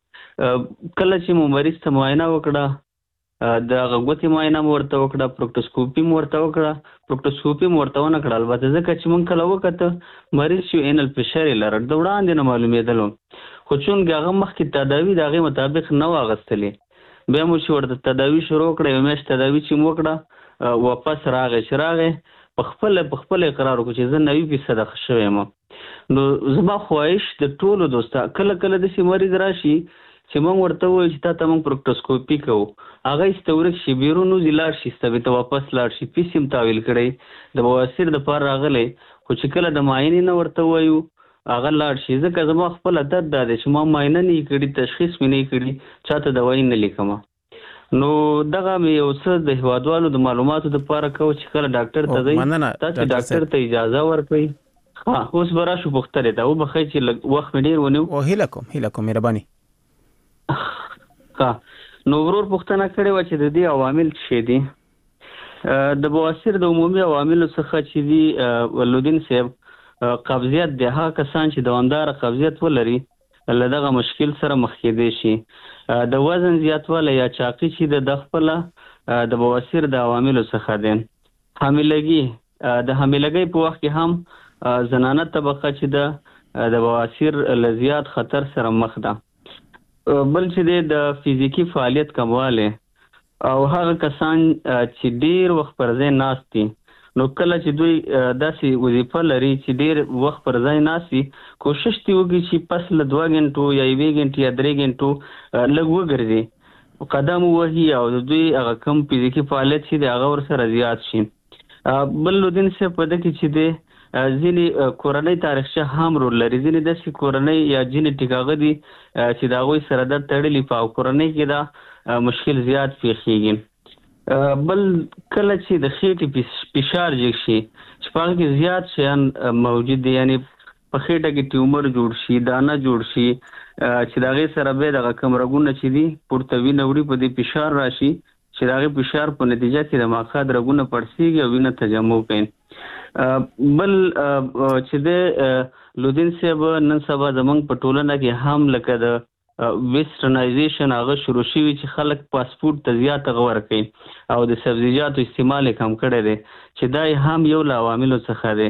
Speaker 4: کله چې مو مریض ته معاینه وکړه، د هغه ګوتې معاینه مو ورته وکړه، پروکټوسکوپي مو ورته وکړه، پروکټوسکوپي مو ورته ونه کړه البته ځکه چې موږ کله وکته مریض چې انل فشر یې لرل د وړاندې نه معلومېدلو، خو چونکې هغه مخکې تداوي د هغې مطابق نه وه اخیستلې، بیا مو چې ورته تداوي شروع کړه، یو میاشت تداوي چې مو وکړه واپس راغی، چې راغی په خپله په خپله اقرار وکړو چې زه نوي فیصده ښه شوی یم. نو زما خواهش د ټولو دوستا کله کله داسې مریض راشي چې موږ ورته ووایو چې تا ته موږ پروکټوسکوپي کوو، هغه ایسته ورک شي، بیرون وځي لاړ شي، ایسته بېرته واپس لاړ شي، پیس یې تحویل کړی د بواسیر دپاره راغلی، خو چې کله د معاینې نه ورته ووایو هغه لاړ شي، ځکه زما خپله درد دا دی چې ما معاینه نه یې کړي، تشخیص مې نه یې کړي، چا ته دوايي نه لیکمه. نو دغه مې یو څه د هیوادوالو د معلوماتو دپاره کوو چې کله ډاکټر ته ځئ تاسې ډاکټر ته اجازه ورکړئ. ها اوس به راشو پوښتنې ته، وبښئ چې لږ وخت مې ډېر ونیو.
Speaker 2: او هیله کوم هیله کوم مهرباني.
Speaker 4: ها نو ورور پوښتنه کړې وه چې د دې عوامل څه شی دي. د بواسیر د عمومي عواملو څخه چې دي لودین صاحب، قبضیت دی، هغه کسان چې دوامداره قبضیت ولري له دغه مشکل سره مخ کېدی شي. د وزن زیاتوالی یا چاقي چې د د خپله د بواسیر د عواملو څخه دی. حاملګي، د حاملګۍ په وخت کې هم زنانه طبقه چې ده د بواسیر له زیات خطر سره مخ ده. بل چې دی د فزیکي فعالیت کموالی او هغه کسان چې ډیر وخت پر ځای ناست دي، نو کله چې دوی داسې وظیفه لري چې ډیر وخت پر ځای ناست وي، کوشش دې وکړي چې پس له دوه غنټو یا یوې غنټې یا درې غنټو لږ وګرځي، قدم ووهي او د دوی هغه کم فزیکي فعالیت چې دی هغه ورسره زیات شي. بل لودین صاحب په ده کې چې دی ځینې کورنۍ تاریخچه هم رول لري، ځینې داسې کورنۍ یا جینیټیک هغه دي چې د هغوی سره دا تړلي په کورنۍ کې دا مشکل زیات پیښیږي. بل کله چې د خېټې فشار جګ شي چې په هغه کې زیات شیان موجود دي، یعنی په خېټه کې ټیومر جوړ شي، دانه جوړ شي، چې د هغې سره بیا دغه کم رګونه چې دي پورته وینه وړي، په دې فشار راشي چې د هغې فشار په نتیجه کې د مقعد رګونه پړسېږي او وینه تجمع کوي. بل چې د لودین صاحب نن سبا زموږ په ټولنه کې هم لکه د ویسټرنایزیشن هغه شروع شوي چې خلک فاسټ ته زیات غور کوي او د سبزیجاتو استعمال یې کم کړی دی، چې دا هم یو له عواملو څخه دی.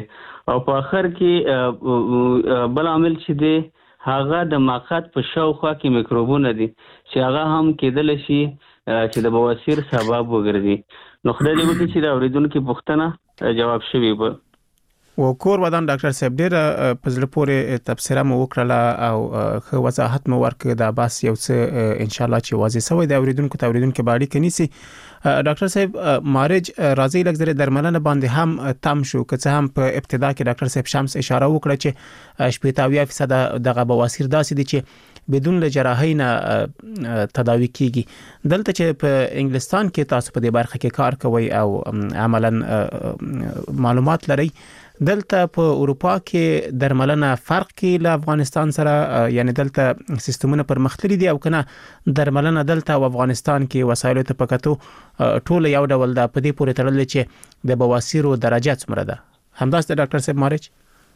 Speaker 4: او په اخر کې بل عامل چې دی هغه د مقعد په شاوخوا کې میکروبونه دي چې هغه هم کېدل شي چې د بواسیر سبب وګرځي. نو خدای دې وکړي چې د اورېدونکو پوښتنه جواب شوي به.
Speaker 2: و کور ودان ډاکټر صاحب ډېر په زړه پورې تبصره مو وکړله او ښه وضاحت مو ورکړ. دا بس یو څه ان شاء الله چې واضح شوی د اورېدونکو ته اورېدونکو باندې کنيسي. ډاکټر صاحب مارج راځي لږ درملنه باندې هم تم شو که څه هم په ابتدا کې ډاکټر صاحب شمس اشاره وکړه چې شپږ فیصد دغه بواسیر داسې دي چې بدون له جراحۍ نه تداوي کیږي. دلته چې په انګلستان کې تاسو په دې برخه کې کار کوئ او عملاً معلومات لرئ، دلته په اروپا کې درملنه فرق کې له افغانستان سره، یعنی دلته سیستمونه پرمختللي دي او کنه درملنه دلته او افغانستان کې وسایلو ته پکاتو ټول یو ډول ده، په دې پورې تړل چې د بواسیرو درجه څومره ده. همداسې ډاکټر صاحب مارج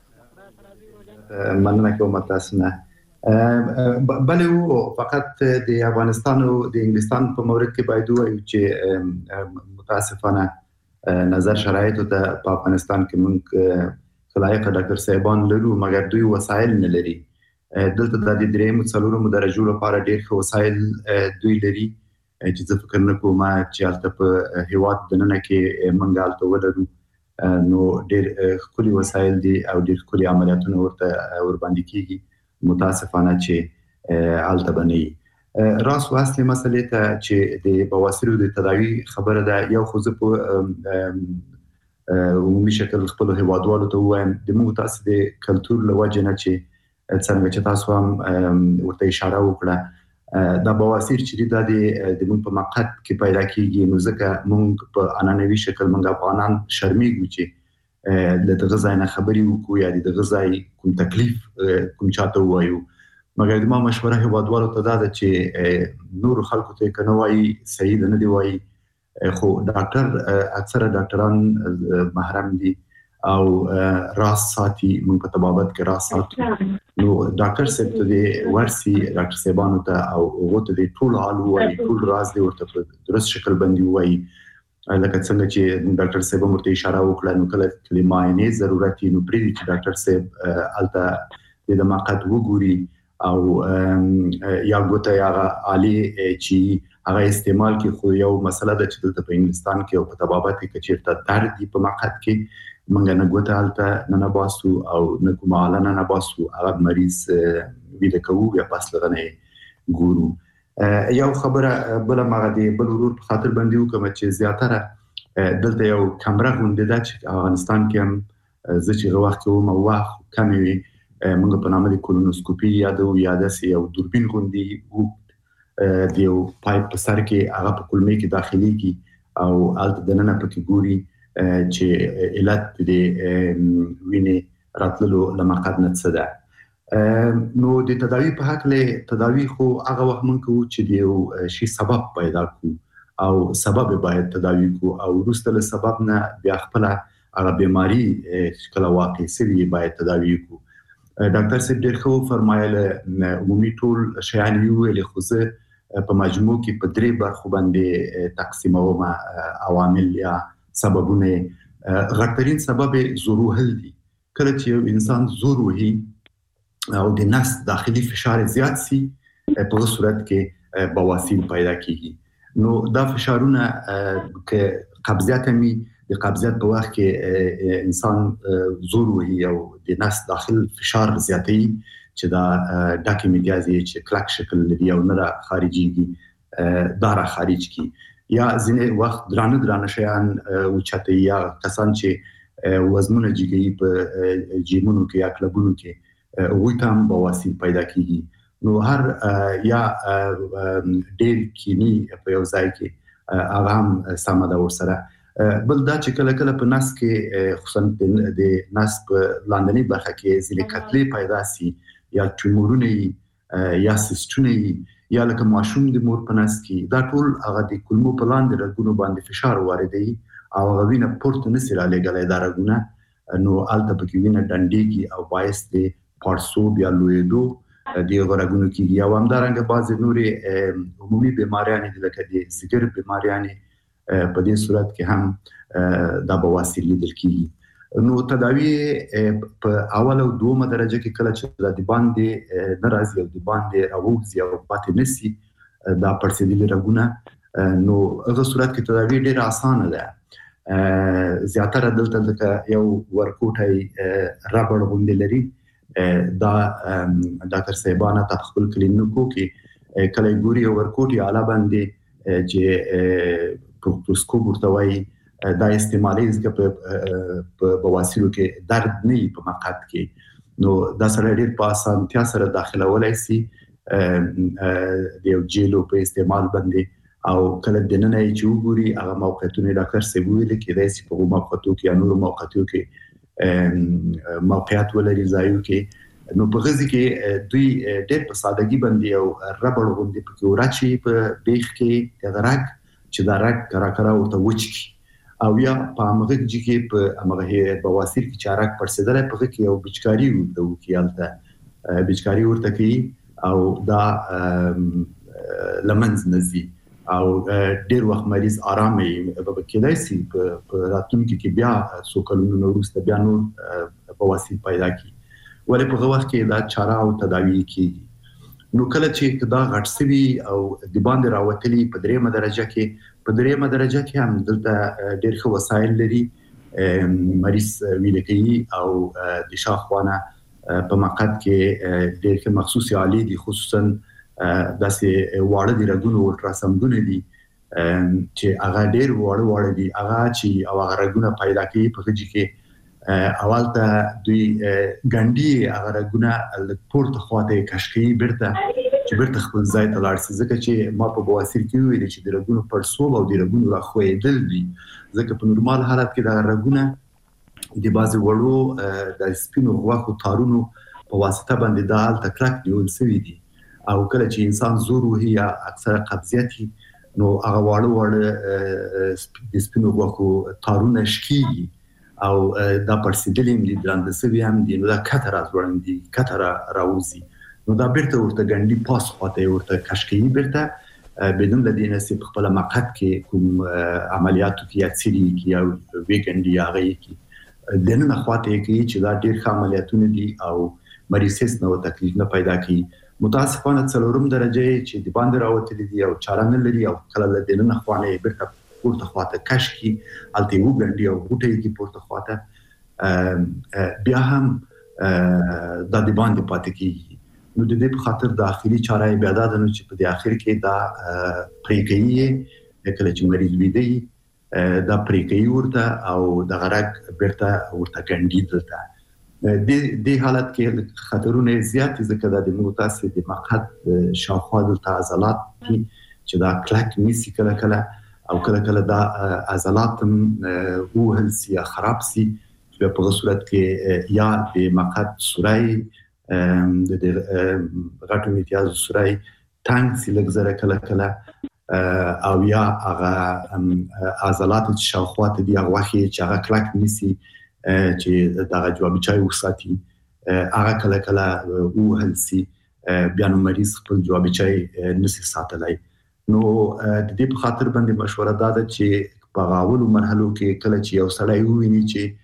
Speaker 3: مننه کوم تاسو نه. بلې فقط د افغانستان او د انګلستان په مورد کې باید وایو چې متاسفانه نظر شرایطو ته په افغانستان کې موږ خلایق ډاکټر صاحبان لرو مګر دوی وسایل نه لري. دلته د درېیم څلورم درجو لپاره ډېر ښه وسایل دوی لري چې زه فکر نه کوم چې هلته په هیواد دننه کې موږ هلته ولرو. نو ډېر ښکلي وسایل دي او ډېر ښکلي عملیاتونه ورته ورباندې کېږي. متاسفانه چې هلته به نه وي. راس واصلې مسلې ته چې د بواسیرو د تداوي خبره ده، یو خو زه په عمومي شکل خپلو هیوادوالو ته ووایم د موږ تاسو د کلتور له وجې نه چې څنګه چې تاسو هم ورته اشاره وکړه دا بواسیر چې دا د موږ په مقعد کې پیدا کېږي، نو ځکه موږ په عنعنوي شکل موږ افغانان شرمېږو چې له دغه ځای نه خبرې وکړو یا د دغه ځای کوم تکلیف کوم چاته ووایو. مګر د ما مشوره هیوادوالو ته دا ده چې نورو خلکو ته که نه وایي صحیح ده نه دی وایي، خو ډاکټر اکثره ډاکټران محرم دي او راز ساتي، موږ په طبابت کې راز ساتو. نو ډاکټر صاحب ته دې ورسي ډاکټر صاحبانو ته او هغو ته دې ټول حال ووایي، ټول راز دې ورته په درست شکل باندې ووایي. لکه څنګه چې ډاکټر صاحب هم ورته اشاره وکړه، نو کله کله معاینې ضرورت وي نو پرېږدي چې ډاکټر صاحب هلته د مقعد وګوري او یا ګوته یا آلې چې هغه استعمال کې. خو یو مسله ده چې دلته په انګلستان کې او په طبابت کې چېرته درد وي په مقعد کې، موږ نه ګوته هلته نه نباسو او نه کومه آله نه نباسو، هغه مریض ویده کوو بیا پس له هغه نه ګورو. یو خبره بله مغه د بل ورور په خاطر باندې وکړم چې زیاتره دلته یو کمره غوندې ده چې افغانستان کې هم زه چې هغه وخت کې وم او وخت کمې وي، موږ په نامه د کولونوسکوپي یادو یا داسې یو دوربین غوندې اوږد د یو پایپ په سر کې هغه په کولمې کې داخلېږي او هلته دننه پکې ګوري چې علت د وینې راتللو له مقعد نه څه ده. نو د تداوي په هکله تداوي خو هغه وخت موږ کوو چې د یو شي سبب پیدا کړو او سبب باید تداوي کړو او وروسته له سبب نه بیا خپله هغه بیماري چې کله واقع سوي باید تداوي کړو. ډاکټر صاحب ډېر ښه وفرمایله، عمومي ټول شیان یې وویلې، خو زه په مجموع کې په درې برخو باندې تقسیموم عوامل یا سببونه. غټترین سبب زور وهل دي. کله چې یو انسان زور وهي او د نس داخلي فشار زیات سي، په هغه صورت کې بواسیر پیدا کېږي. نو دا فشارونه که قبضیت هم د قبضیت په وخت کې انسان زور وهي او د نس داخل فشار زیاتوي چې دا ډاکې میډیازي چې کلک شکل لري او نه را خارجېږي دا را خارج کړي. یا ځینې وخت درانه درانه شیان اوچتوي، یا کسان چې وزنونه جګوي په جیمونو کې یا کلبونو کې هغوی ته هم بواسیر پیدا کېږي. نو هر یا ډېر کینی په یو ځای کې هغه هم سمه ده ورسره. بل دا چې کله کله په نس کې خصوصا د نس په لاندنۍ برخه کې ځینې کتلې پیدا سي یا ټیومرونه یا سیسټونه یا لکه ماشوم د مور په نس کې، دا ټول هغه د کولمو په لاندې رګونو باندې فشار واردوي او هغه وینه پورته نسي رالېږلی دا رګونه، نو هلته پکې وینه ډنډېږي او باعث د پړسوب یا لویېدو د هغو رګونو کېږي. او همدارنګه بعضې نورې عمومي بیماریانې دي لکه د سګر بیماریانې، په دې صورت کې هم دا بواسیر لیدل کېږي. نو تداوی په اول او دومره درجه کې کله چې د باندې ناراضي او د باندې راوځي او پاتې نسی دا پرسیدلي رګونه نو هغه صورت کې تداوی ډیره اسانه ده زیاتره دلته د یو ورکوټي رابر غوندې لري دا ډاکټر صاحبانه په خپل کلینیکو کې کله ګوري ورکوټي اعلی باندې چې پروکټوسکوپ ورته وایي دا استعمالي ځکه په بواسیرو کې درد نه په مقعد کې نو دا سره ډیر په اسانتیا سره داخله ولای شي د یو جیلو په استعمال باندې او کله د نن نه چې وګوري هغه موقعیتونه ډاکټر صاحب ویل کې راځي په موقعیتو کې انور موقعیتو کې موقعیت ولري ځایو کې نو په غزي کې دوی ډېر په سادهګي باندې او ربړ غوندي په ورچی په بیخ کې د غرق چې د راک کرا کرا ورته وچکی او یا په امغه کې په امغه بواسیر کې چارک پرسیدل په کې یو بچکاری ورته وکیالته بچکاری ورته کې او دا لمنز نزي او ډیر وخت مریض آرامي په کېدای شي په راتلونکي کې بیا څو کلونو وروسته بیا نور بواسیر پیدا کی ولې په وخت کې دا چاره او تداوی کیږي نو کله چې دا غټ سوي او د باندې راوتلي په دریمه درجه کې په دریمه درجه کې هم دلته ډیر ښه وسایل لري مریض ویل کوي او د شاخوانه په مقعد کې ډیر ښه مخصوصي عالی دي خصوصا داسې واړه دي رګونه الټراساوندونه دي چې هغه ډېر واړه واړه دي هغه چې او هغه رګونه پیدا کوي په خځې کې اول ته دوی ګنډي هغه رګونه پورته خواته کشکي برته چې برته خپل ځای ته لاړ شي ځکه چې ما په بواسیر کې ویل چې د رګونو پړسوب او د رګونو راخوېدل دي ځکه په نورمال حالت کې دا رګونه د بازي وړو د سپینو غوښو تارونو په واسطه باندې د حالت کلک نیول شوی دي او کله چې انسان زور وهي یا اکثره قبضیت نو هغه واړه واړه د سپینو غوښو تارونه شکیږي او دا پرسیدلیم دي درندسوي هم دي نو دا کتر از ورندي کتر راوزي نو دا بیرته ورته ګنډي پاس خواته ورته کشکي بیرته بدون لدینه سي خپل مقعد کې کوم عملیاتو کې یا سری کې یا ویګنډي هغه کې دنه خواته کې چې دا ډیر ښه عملیاتونه دي او مریض هیڅ نو تکلیف نه پیدا کوي متاسفانه څلورم درجه چې د باندې راوتلي دي او چارانه لري او کله د دننه خوانه بیرته پورته خواته کش کی الته وګنډي او غوټي کې پورته خواته بیا هم د دې باندې پاتې کیږي نو د دې په خاطر د اخیری چاره بیا دا د نو چې په دې اخر کې دا پریکېږي کله چې مریض ویدي دا پریکېږي ورته او د غرق بیرته ورته ګنډي دلته د دې حالت کې خطرونه زیات ځکه د متاسف د مقعد شاوخوا د عضلات چې دا کلک نیسی کله کله او کله کله دا عضلات وهل سي یا خراب سي په صورت کې یا د مقعد سورای د غټو امتیاز سورای تانګ سي لګزره کله کله او یا هغه عضلات چې شاوخوا ته دی هغه چې هغه کلک نیسی چې دا جواب چای وساتي هغه کله کله وهل سي بیا نو مریض خپل جواب چای نسی ساتلای نو د دې په خاطر باندې مشوره دا ده چې په اولو مرحلو کې کله چې یو سړی وویني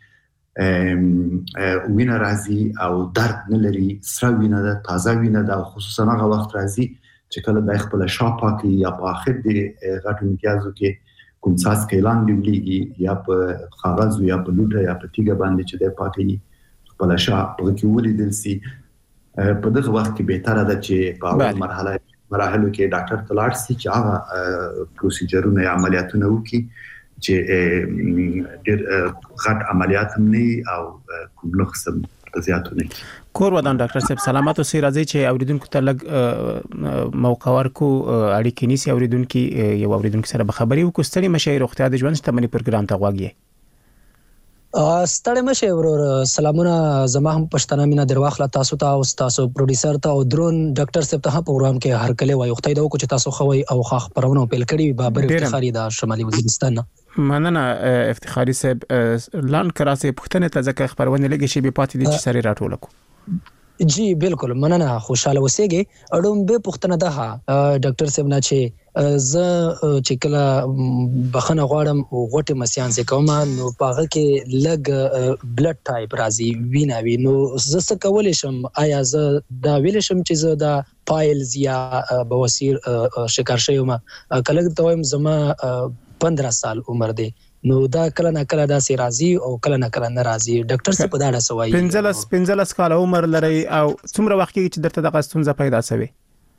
Speaker 3: چې وینه راځي او درد نه لري سره وینه ده تازه وینه ده خصوصا هغه وخت راځي چې کله د خپل شاپا کې یا په اخر د غټو امتیازو کې کوم څاس کې لاندې ولېږي یا په کاغذ یا په لوټه یا په تیګه باندې چې د پاکي خپل شا په کې ولیدل سي په دغه وخت کې به تر ده چې په اول مرحله مراحلو کې ډاکټر تلاړ سي چې هغه پروسیجرونه یا عملیاتونه وکړي چې ډېر غټ عملیات نه او کوم نقص زیاتونه
Speaker 2: کور ودان ډاکټر صاحب سلامات اوسئ راځي چې اوریدونکو ته لګ موقع ورکو اړیکې نیسي اوریدونکو یو اوریدونکو سره به خبري وکړو ستړي مشه روغتیا د ژوند شتمنۍ پروګرام ته غواګي
Speaker 8: ستړي مشه ورور سلامونه زما هم پښتنه مینا درواخله تاسو ته او تاسو پروډوسر ته او درون ډاکټر صاحب ته په پروګرام کې هر کله وایو خدای دا وکړي چې تاسو خوي او خاخ پرونه پیل کړی بابر افتخاری د شمالي وزیرستان
Speaker 2: مننه افتخاری صاحب لاند کراسه پښتنه ته ځکه خبرونه لګی شي به پاتې دي چې سره راټول کو
Speaker 8: جی بالکل مننه خوشاله اوسېږي اړم به پښتنه ده ډاکټر صاحب نه چې زه چې کله بخنه غواړم غوټه مسیان زه کوم نو پاغه کې لګ بلډ ټایپ راځي وینا وی نو زه څه کولای شم آیا زه دا ویل شم چې زه دا پایلز یا بواسیر شکار شوم کله ته وایم زما پندرہ سال عمر دی نو دا کله نه کله دا سي راځي او کله نه کله نه راځي ډاکټر څه په دا ډول سوي
Speaker 2: پنځلس پنځلس کال عمر لري او څومره وخت کې چې درته د غستون ز پیدا شوی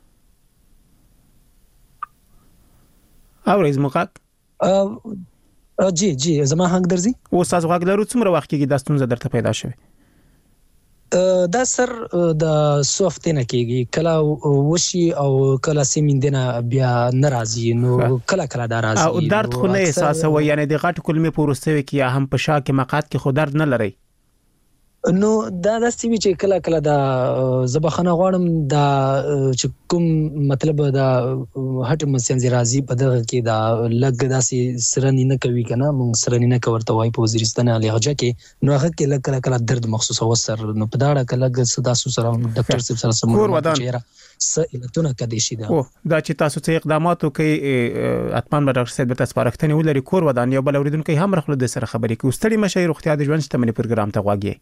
Speaker 2: او رئیس مقاق
Speaker 8: جی جی زما هنګ درځي
Speaker 2: او تاسو غږ لرو څومره وخت کې د ستونزه درته پیدا شوه
Speaker 8: دا سر د سوفت نه کېږي کله وشي او کله سیمیندنه بیا ناراضي نو کله کله دا راځي
Speaker 2: او درد خو نه احساس وي یعنی د غټ کلمې پورسته وي کې هم په شا کې مقات کې خو درد نه لري
Speaker 8: نو دا د سیمه چې کله کله دا زبخانه غواړم دا چې کوم مطلب دا هټ مسیان راځي په دغه کې دا لګ داسې سرنی نه کوي کنه مونږ سرنی نه کورته وای په وزیرستان لهجه کې نو هغه کې لګ کله کله درد مخصوص وسر نو په دا کله لګ صدا سره ډاکټر صاحب سره سمون چیرې س الکتونه کدي شي دا
Speaker 2: او دا چې تاسو ته اقدامات کوي اتمان به ډاکټر صاحب تاسو پارختنی ولري کور ودان یو بل اوریدونکو هم رخله د سره خبرې کوي ستړي مشه روغتیا د ژوند شتمنۍ پروګرام ته واګي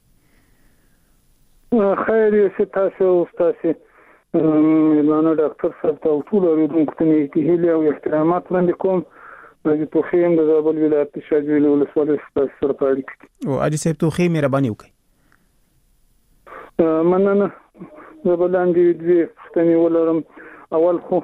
Speaker 6: خیر یې تاسو تاسو مېلمانه ډاکټر صاحب ته ټول اوریدونکو ته نیکی هیله او احترامات وړاندې کوم د توخیم د زابل ولایت شاجویل ولسوالۍ سره په اړیکه کې
Speaker 2: او اجي صاحب توخی مهرباني وکړئ
Speaker 6: مننه زابل باندې دوی پښتني ولرم اول خو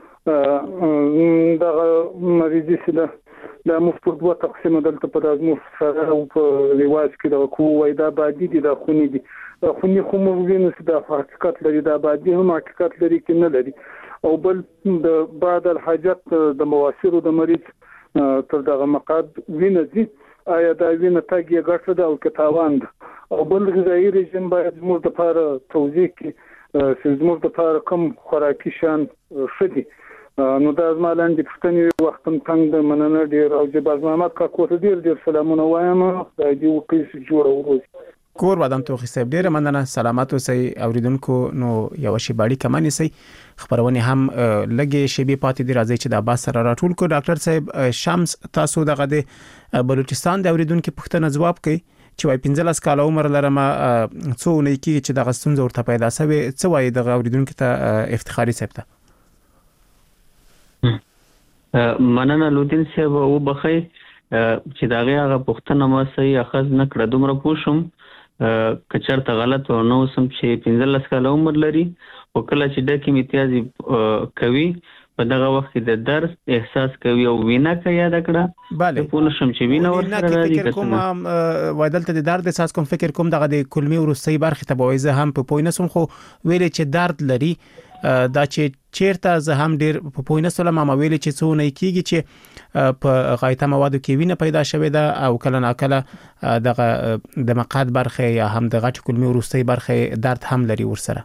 Speaker 6: دا مریضي سره د مفت دوه تقسیم دلته په دغه سره او په ریواج کې دا کوه دا باندې دي دا خوني دي خوني خو موږ وینو چې دا حقیقت لري دا باندې هم حقیقت لري کې نه لري او بل د بعد الحاجت د مواسیر د مریض تر دغه مقاد ویني دي آیا دا ویني تاګي ګټه ده او کتاوان او بل غذایی رژیم باید موږ د لپاره توضیح کې چې موږ د لپاره کوم خوراکي شان شدي نو دا زمالان دي پښتني وختم څنګه د مننه ډیر او جباز محمد کا کوته ډیر ډیر سلامونه وایم دا دی وکړي جوړ وروز
Speaker 2: کور ودان توخی صاحب ډیر مننه سلامات اوسئ اوریدونکو نو یو شی باړي کمانی سي خبرونه هم لګي شی به پاتې دی راځي چې د عباس سره راټول کو ډاکټر صاحب شمس تاسو دغه د بلوچستان د اوریدونکو پښتنه جواب کوي چې وای پنځلس کال عمر لرم څو نه کی چې د غستون ورته پیدا شوی څو وای د اوریدونکو ته افتخاري صاحب ته
Speaker 4: مننه لودین صاحب او بخی چې دا هغه پښتنه ما صحیح اخذ نه کړ دومره پوښوم کچرته غلط و نو سم چې پنځلس کال عمر لري او کله چې د کې امتیازي کوي په دغه وخت د درس احساس کوي او وینا کوي یاد کړه
Speaker 2: bale
Speaker 4: په نو شم چې وینا ورسره راځي
Speaker 2: کوم وایدلته د درد احساس کوم فکر کوم دغه د کلمې ورسې برخه ته بوایزه هم په پوینسم خو ویلې چې درد لري دا چې چیرته زه هم ډیر په پوینسم ما ویلې چې څو نه کیږي چې په غایطه موادو کې وینه پیدا شوه دا او کله نا کله دغه د مقاد برخه یا هم د غټ کلمې ورسې برخه درد هم لري ورسره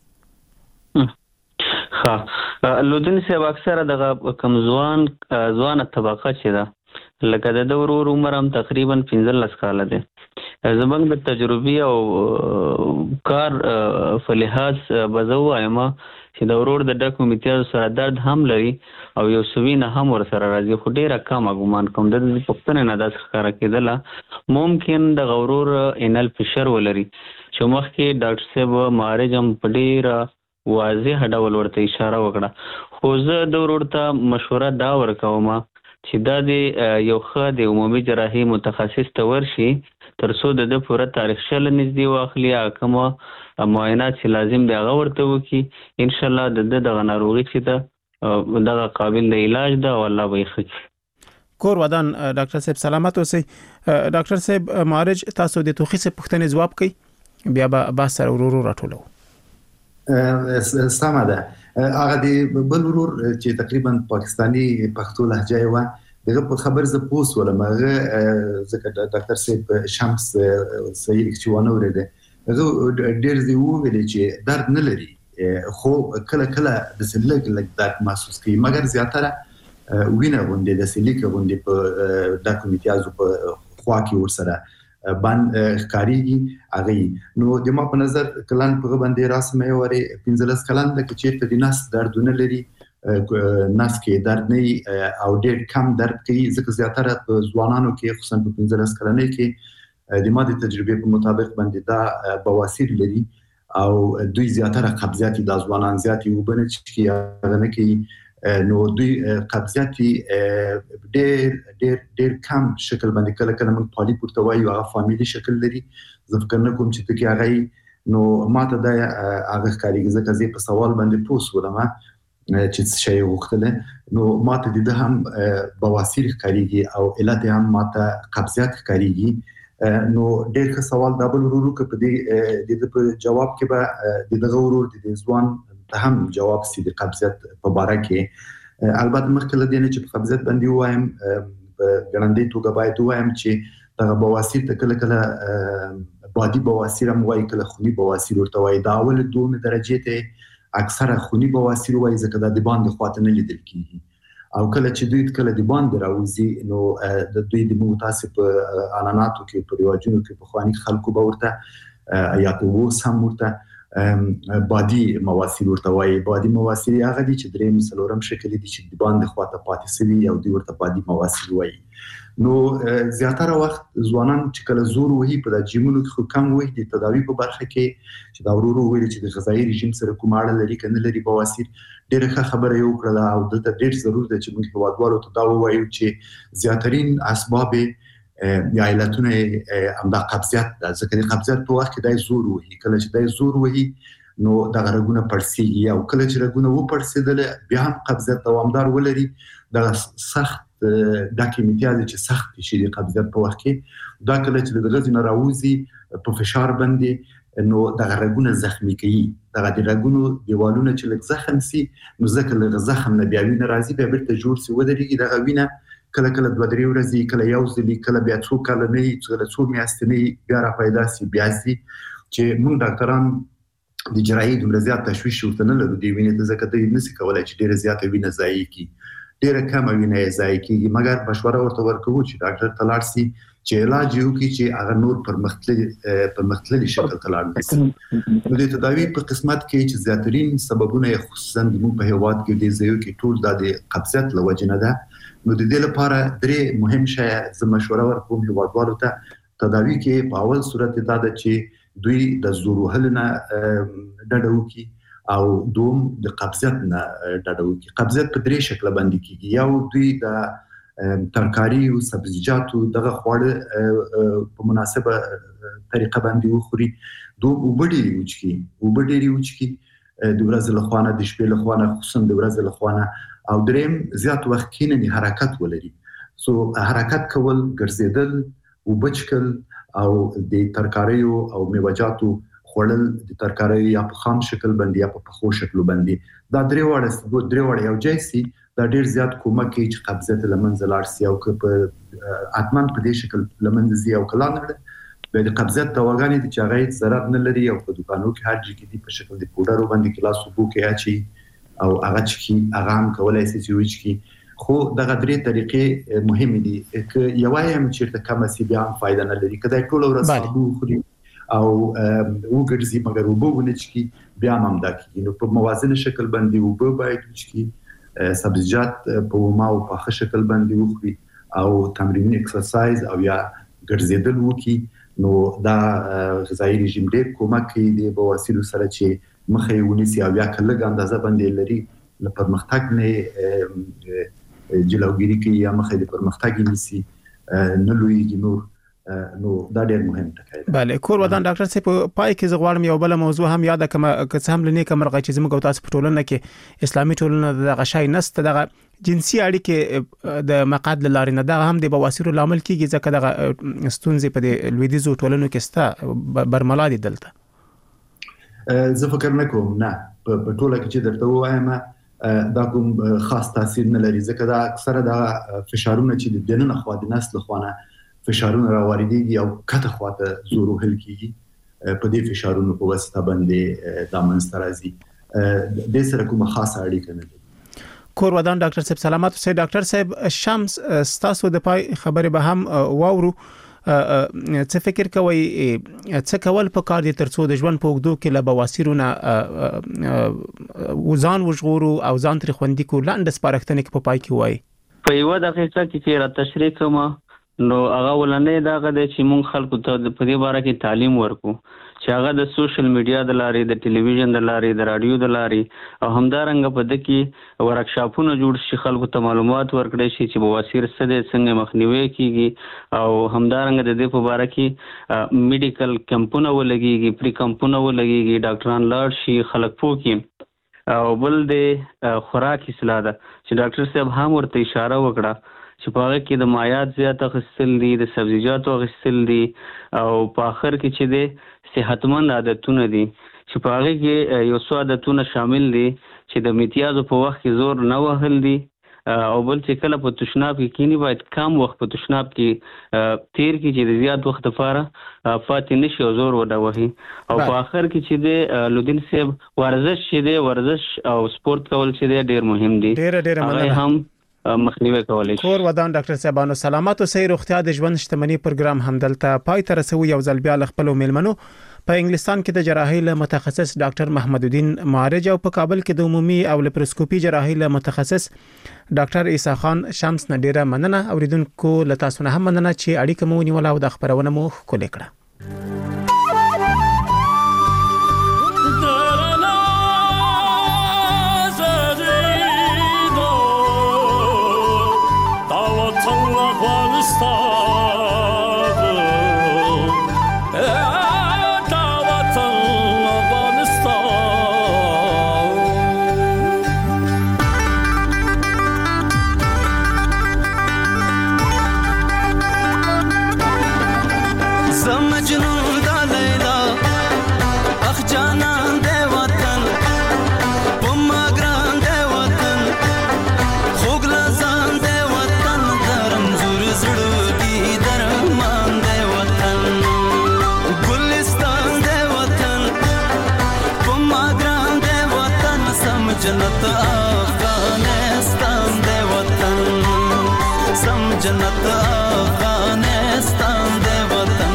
Speaker 4: ها لودن صاحب اکثر دغه کمزوان ځوان طبقه چې دا لکه د ورور عمر هم تقریبا پنځلس کال دی زمونږ د تجربه او کار فلحاظ بزو ایما چې د ورور د ډکو امتیاز سره درد هم لري او یو سوینه هم ور سره راځي خو ډیره کم ګومان کوم د پښتنه نه داس ښکارا کېدله ممکن د غورور انل فشر ولري چې مخکې ډاکټر صاحب مارجم پډیره واضح ډول ورته اشاره وکړه خو زه د ورور ته مشوره دا ورکوم چې دا د یو ښه د عمومي جراحي متخصص ته ورشي ترڅو د پوره تاریخ شل نږدې واخلي کوم معاینات چې لازم دی هغه ورته وکړي ان شاء الله د دغه ناروغي چې دا دغه قابل د علاج ده او الله به یې ښه
Speaker 2: کور ودان ډاکټر صاحب سلامت اوسئ ډاکټر صاحب مارج تاسو د توخی څخه پوښتنه جواب کړئ بیا به با سره ورور راټولو
Speaker 3: سمه ده هغه د بل ورور چې تقریبا پاکستانی پښتو لهجه و دغه په خبر ز پوس ولا مغه ځکه ډاکټر صاحب شمس صحیح چې ونه ورده هغه ډیر دی ویل چې درد نه لري خو کله کله د سلګ لګ درد محسوس کوي مګر زیاتره وینه غونډه د سلیک غونډه په د کومیټیازو په خوا کې ورسره باندې ښکاریږي هغه نو د ما په نظر کلان په باندې راسمه وره پنځلس کلان د چې ته د ناس دردونه لري نس کې درد نه او ډېر کم درد کوي ځکه زیاتره په ځوانانو کې خصوصا په پنځلس کلنۍ کې د ما د تجربې په مطابق باندې دا بواسیر لري او دوی زیاتره قبضیات د ځوانان زیاتې وبنه چې هغه نه کوي نو دوی قبضیات ډېر ډېر ډېر کم شکل باندې کله کله موږ پالیپ ورته وایو هغه فامیلي شکل لري زه فکر نه کوم چې ته کې هغه نو ماته دا هغه ښکارېږي ځکه زه په سوال باندې پوه شولم چې څه شی غوښتله نو ماته د ده هم بواسیر ښکارېږي او علت هم ماته قبضیات ښکارېږي نو ډېر ښه سوال دا بل ورور که په دې د ده په جواب کې به د دغه ورور د دې ځوان هم جواب سي د قبضیت په باره کې البته مخکې له دې نه چې په قبضیت باندې ووایم په ګړندۍ توګه باید ووایم چې دغه بواسیر ته کله کله بادي بواسیر هم وایي کله خوني بواسیر ورته وایي د اول دومې درجې ته اکثره خوني بواسیر وایي ځکه دا د باندې خواته نه لیدل کېږي او کله چې دوی کله د باندې راوځي نو د دوی د موږ تاسې په عنعناتو کې په رواجونو کې پخواني خلکو به ورته یا په اوس هم ورته بادي مواسیر ورته وایي بادي مواسیر هغه دي چې درېیم څلورم شکل دي چې د باندې خواته پاتې سوي او دوی ورته بادي مواسیر وایي نو زیاتره وخت ځوانان چې کله زور وهي په د جیمونو کې خو کم وهي د تداوي په برخه کې چې دا ورو ورو ویل چې د غذایي رژیم سره کوم اړه لري که نه لري بواسیر ډېره ښه خبره یې وکړله او دلته ډېر ضرور ده چې موږ هېوادوالو ته دا ووایو چې زیاترین اسباب یا علتونه همدا قبضیت ده ځکه د قبضیت په وخت کې دا زور وهي کله چې دا زور وهي نو دغه رګونه پړسېږي او کله چې رګونه وپړسېدله بیا هم قبضیت دوامدار ولري دغه سخت دا کیمیتیا دي چې سخت شي د قبضیت په وخت کې دا کله چې د غږ نه راوځي په فشار باندې نو دغه رګونه زخمي کوي دغه د رګونو دیوالونه چې لږ زخم سي نو ځکه له زخم نه بیا وینه راځي بیا بیرته جوړ سي ودرېږي دغه وینه کله کله دوه درې ورځې کله یو ځلي کله بیا څو کاله نه وي کله څو میاشتې نه وي بیا راپیدا سي بیا سي چې موږ ډاکټران د جراحي دومره زیات تشویش ورته نه لرو دې وینې ته ځکه دوی نسي کولی چې ډېره زیاته وینه ضایع کړي ډېره کمه وینه یې ضایع کېږي مګر مشوره ورته ورکوو چې ډاکټر ته لاړ سي چې علاج یې وکړي چې هغه نور پرمختللي پرمختللي شکل ته لاړ سي نو د تداوي په قسمت کې چې زیاترین سببونه یې خصوصا زموږ په هېواد کې دې ځایو کې ټول دا د قبضیت له وجې نه ده نو د دې لپاره درې مهم شی زه مشوره ورکوم هېوادوالو ته تداوي کې په اول صورت دا ده چې دوی د زور وهلو نه ډډه وکړي او دوم د قبضیت نه ډډه وکړي قبضیت په درې شکله باندې کېږي یو دوی د ترکاري او سبزیجاتو دغه خواړه په مناسبه طریقه باندې وخوري دوم اوبه ډېرې وچکي اوبه ډېرې وچکي د ورځې له خوا نه د شپې له خوا نه خصوصا د ورځې له خوا نه او دریم زیات وخت کیننې حرکت ولري سو حرکت کول ګرځېدل اوبه چښل او د ترکاریو او میوهجاتو خوړل د ترکاریو یا په خام شکل باندې یا په پخو شکلو باندې دا درې واړه درې واړه یو ځای سي دا ډېر زیات کومک کوي چې قبضیت له منځه لاړ سي او که په حتما په دې شکل له منځه ځي او که لا نه کړه بیا د قبضیت دواګانې دي چې هغه هېڅ ضرر نه لري او په دوکانو کې هر ځای کې دي په شکل د پوډرو باندې ګیلاس اوبو کې اچوي او هغه چښي هغه هم کولی سي چې وچښي خو دغه درې طریقې مهمې دي که یوه یې هم چېرته کمه سي بیا هم فایده نه لري که دا ټوله ورځ سابه وخوري او وګرځي مګر اوبه ونه چښي بیا هم همدا کېږي نو په موازنه شکل باندې اوبه باید وچښي سبزیجات په اومه او پاخه شکل باندې وخوري او تمرین اکسرسایز او یا ګرځېدل وکړي نو دا غذایي رژیم ډېر کومک کوي د بواسیرو سره چې مخه یې ونیسي او یا که لږ اندازه باندې لري له پرمختګ نه جلوګیري کوي یا مخه د پرمختګ یې نیسي نه لویږي نور نو دا ډېر مهم ټکی دی
Speaker 2: بله کور ودان ډاکټر صاحب په پای کې زه غواړم یو بله موضوع هم یاده کړم که څه هم له نیکه مرغه چې زموږ او تاسو په ټولنه کې اسلامي ټولنه دغه شی نشته دغه جنسي اړیکې د مقعد له لارې نه دغه هم د بواسیرو لامل کېږي ځکه دغه ستونزې په د لویدیځو ټولنو کې شته برملا دي دلته
Speaker 3: زه فکر نه کوم نه په ټوله کې چې درته ووایم دا کوم خاص تاثیر نه لري ځکه دا اکثره د فشارونه چې د دننه خوا د نس له خوا نه فشارونه راواردېږي او کته خواته زور وهل کېږي په دې فشارونو په واسطه باندې دا منځته راځي دې سره کومه خاصه اړیکه نه لري
Speaker 2: کور ودان ډاکټر صاحب سلامات اوسئ ډاکټر صاحب شمس ستاسو د پای خبرې به هم واورو څه فکر کوي څه کول په کار دي ترڅو د ژوند په اوږدو کې له بواسیرونه وزن وژغورو او ځان تر خوندي کو لاندې سپارښتنې په پای کې وای
Speaker 4: په یو دقیقه کې را تشریح کوم نو هغه ولنې دا غده چې مونږ خلکو ته په دې باره کې تعلیم ورکو چې هغه د سوشل میډیا د لارې د ټلویزیون د لارې د رادیو د لارې او همدارنګه په د کې ورکشاپونه جوړ شي خلکو ته معلومات ورکړي شي چې بواسیر څه دي څنګه مخنیوي کیږي او همدارنګه د دې په اړه کې میډیکل کمپونه ولګيږي پری کمپونه ولګيږي ډاکټران لاړ شي خلک پوکي او بل د خوراک اصلاح ده چې ډاکټر صاحب هم ورته اشاره وکړه چې په هغه کې د مایعات زیات اخیستل دي د سبزیجاتو اخیستل دي او په اخر کې چې د صحتمند عادتونه دي چې په هغه کې یو څو عادتونه شامل دي چې د امتیازو په وخت کې زور نه وهل دي او بل چې کله په تشناب کې کینی باید کم وخت په تشناب کې تیر کې چې د زیات وخت لپاره پاتې نشي او زور ودا وهي او په اخر کې چې د لودین صاحب ورزش چې دی ورزش او سپورت کول چې دی ډیر مهم دي
Speaker 2: ډیر ډیر مننه
Speaker 4: هم مخنیوي کولای شي
Speaker 2: کور ودان ډاکټر صاحبانو سلامات او صحیح روغتیا د ژوند شتمنۍ پروګرام همدلته پای ته رسوي یو ځل بیا خپل میلمنو په انګلستان کې د جراحۍ له متخصص ډاکټر محمد الدین معرج او په کابل کې د عمومي او لپروسکوپي جراحۍ له متخصص ډاکټر عیسی خان شمس نډیره مننه اوریدونکو لتا سونه هم مننه چې اړیکه مو نیول او د خبرونه مو خولې کړه
Speaker 9: جنت افغانستان دے وطن سم جنت افغانستان دے وطن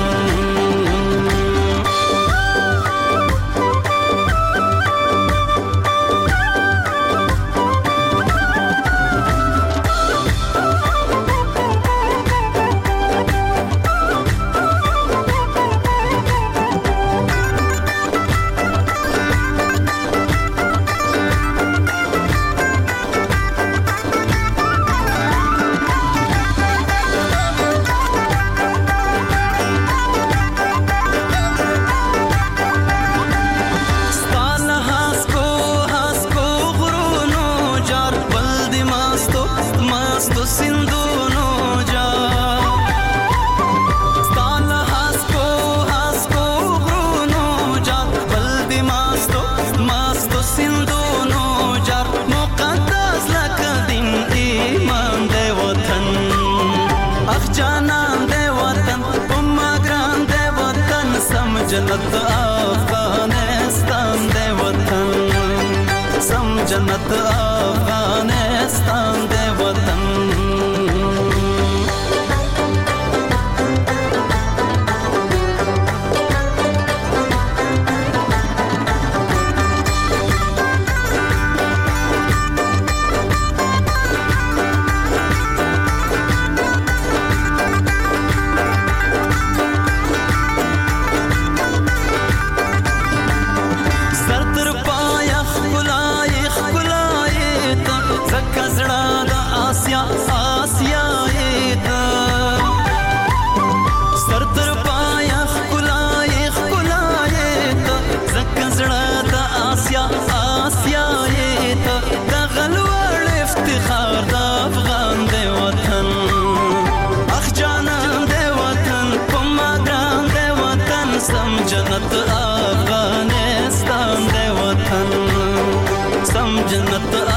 Speaker 9: جنت افغانستان دے وطن سم جنت افغانستان دے وطن جنت افغانستان دے وطن سم جنت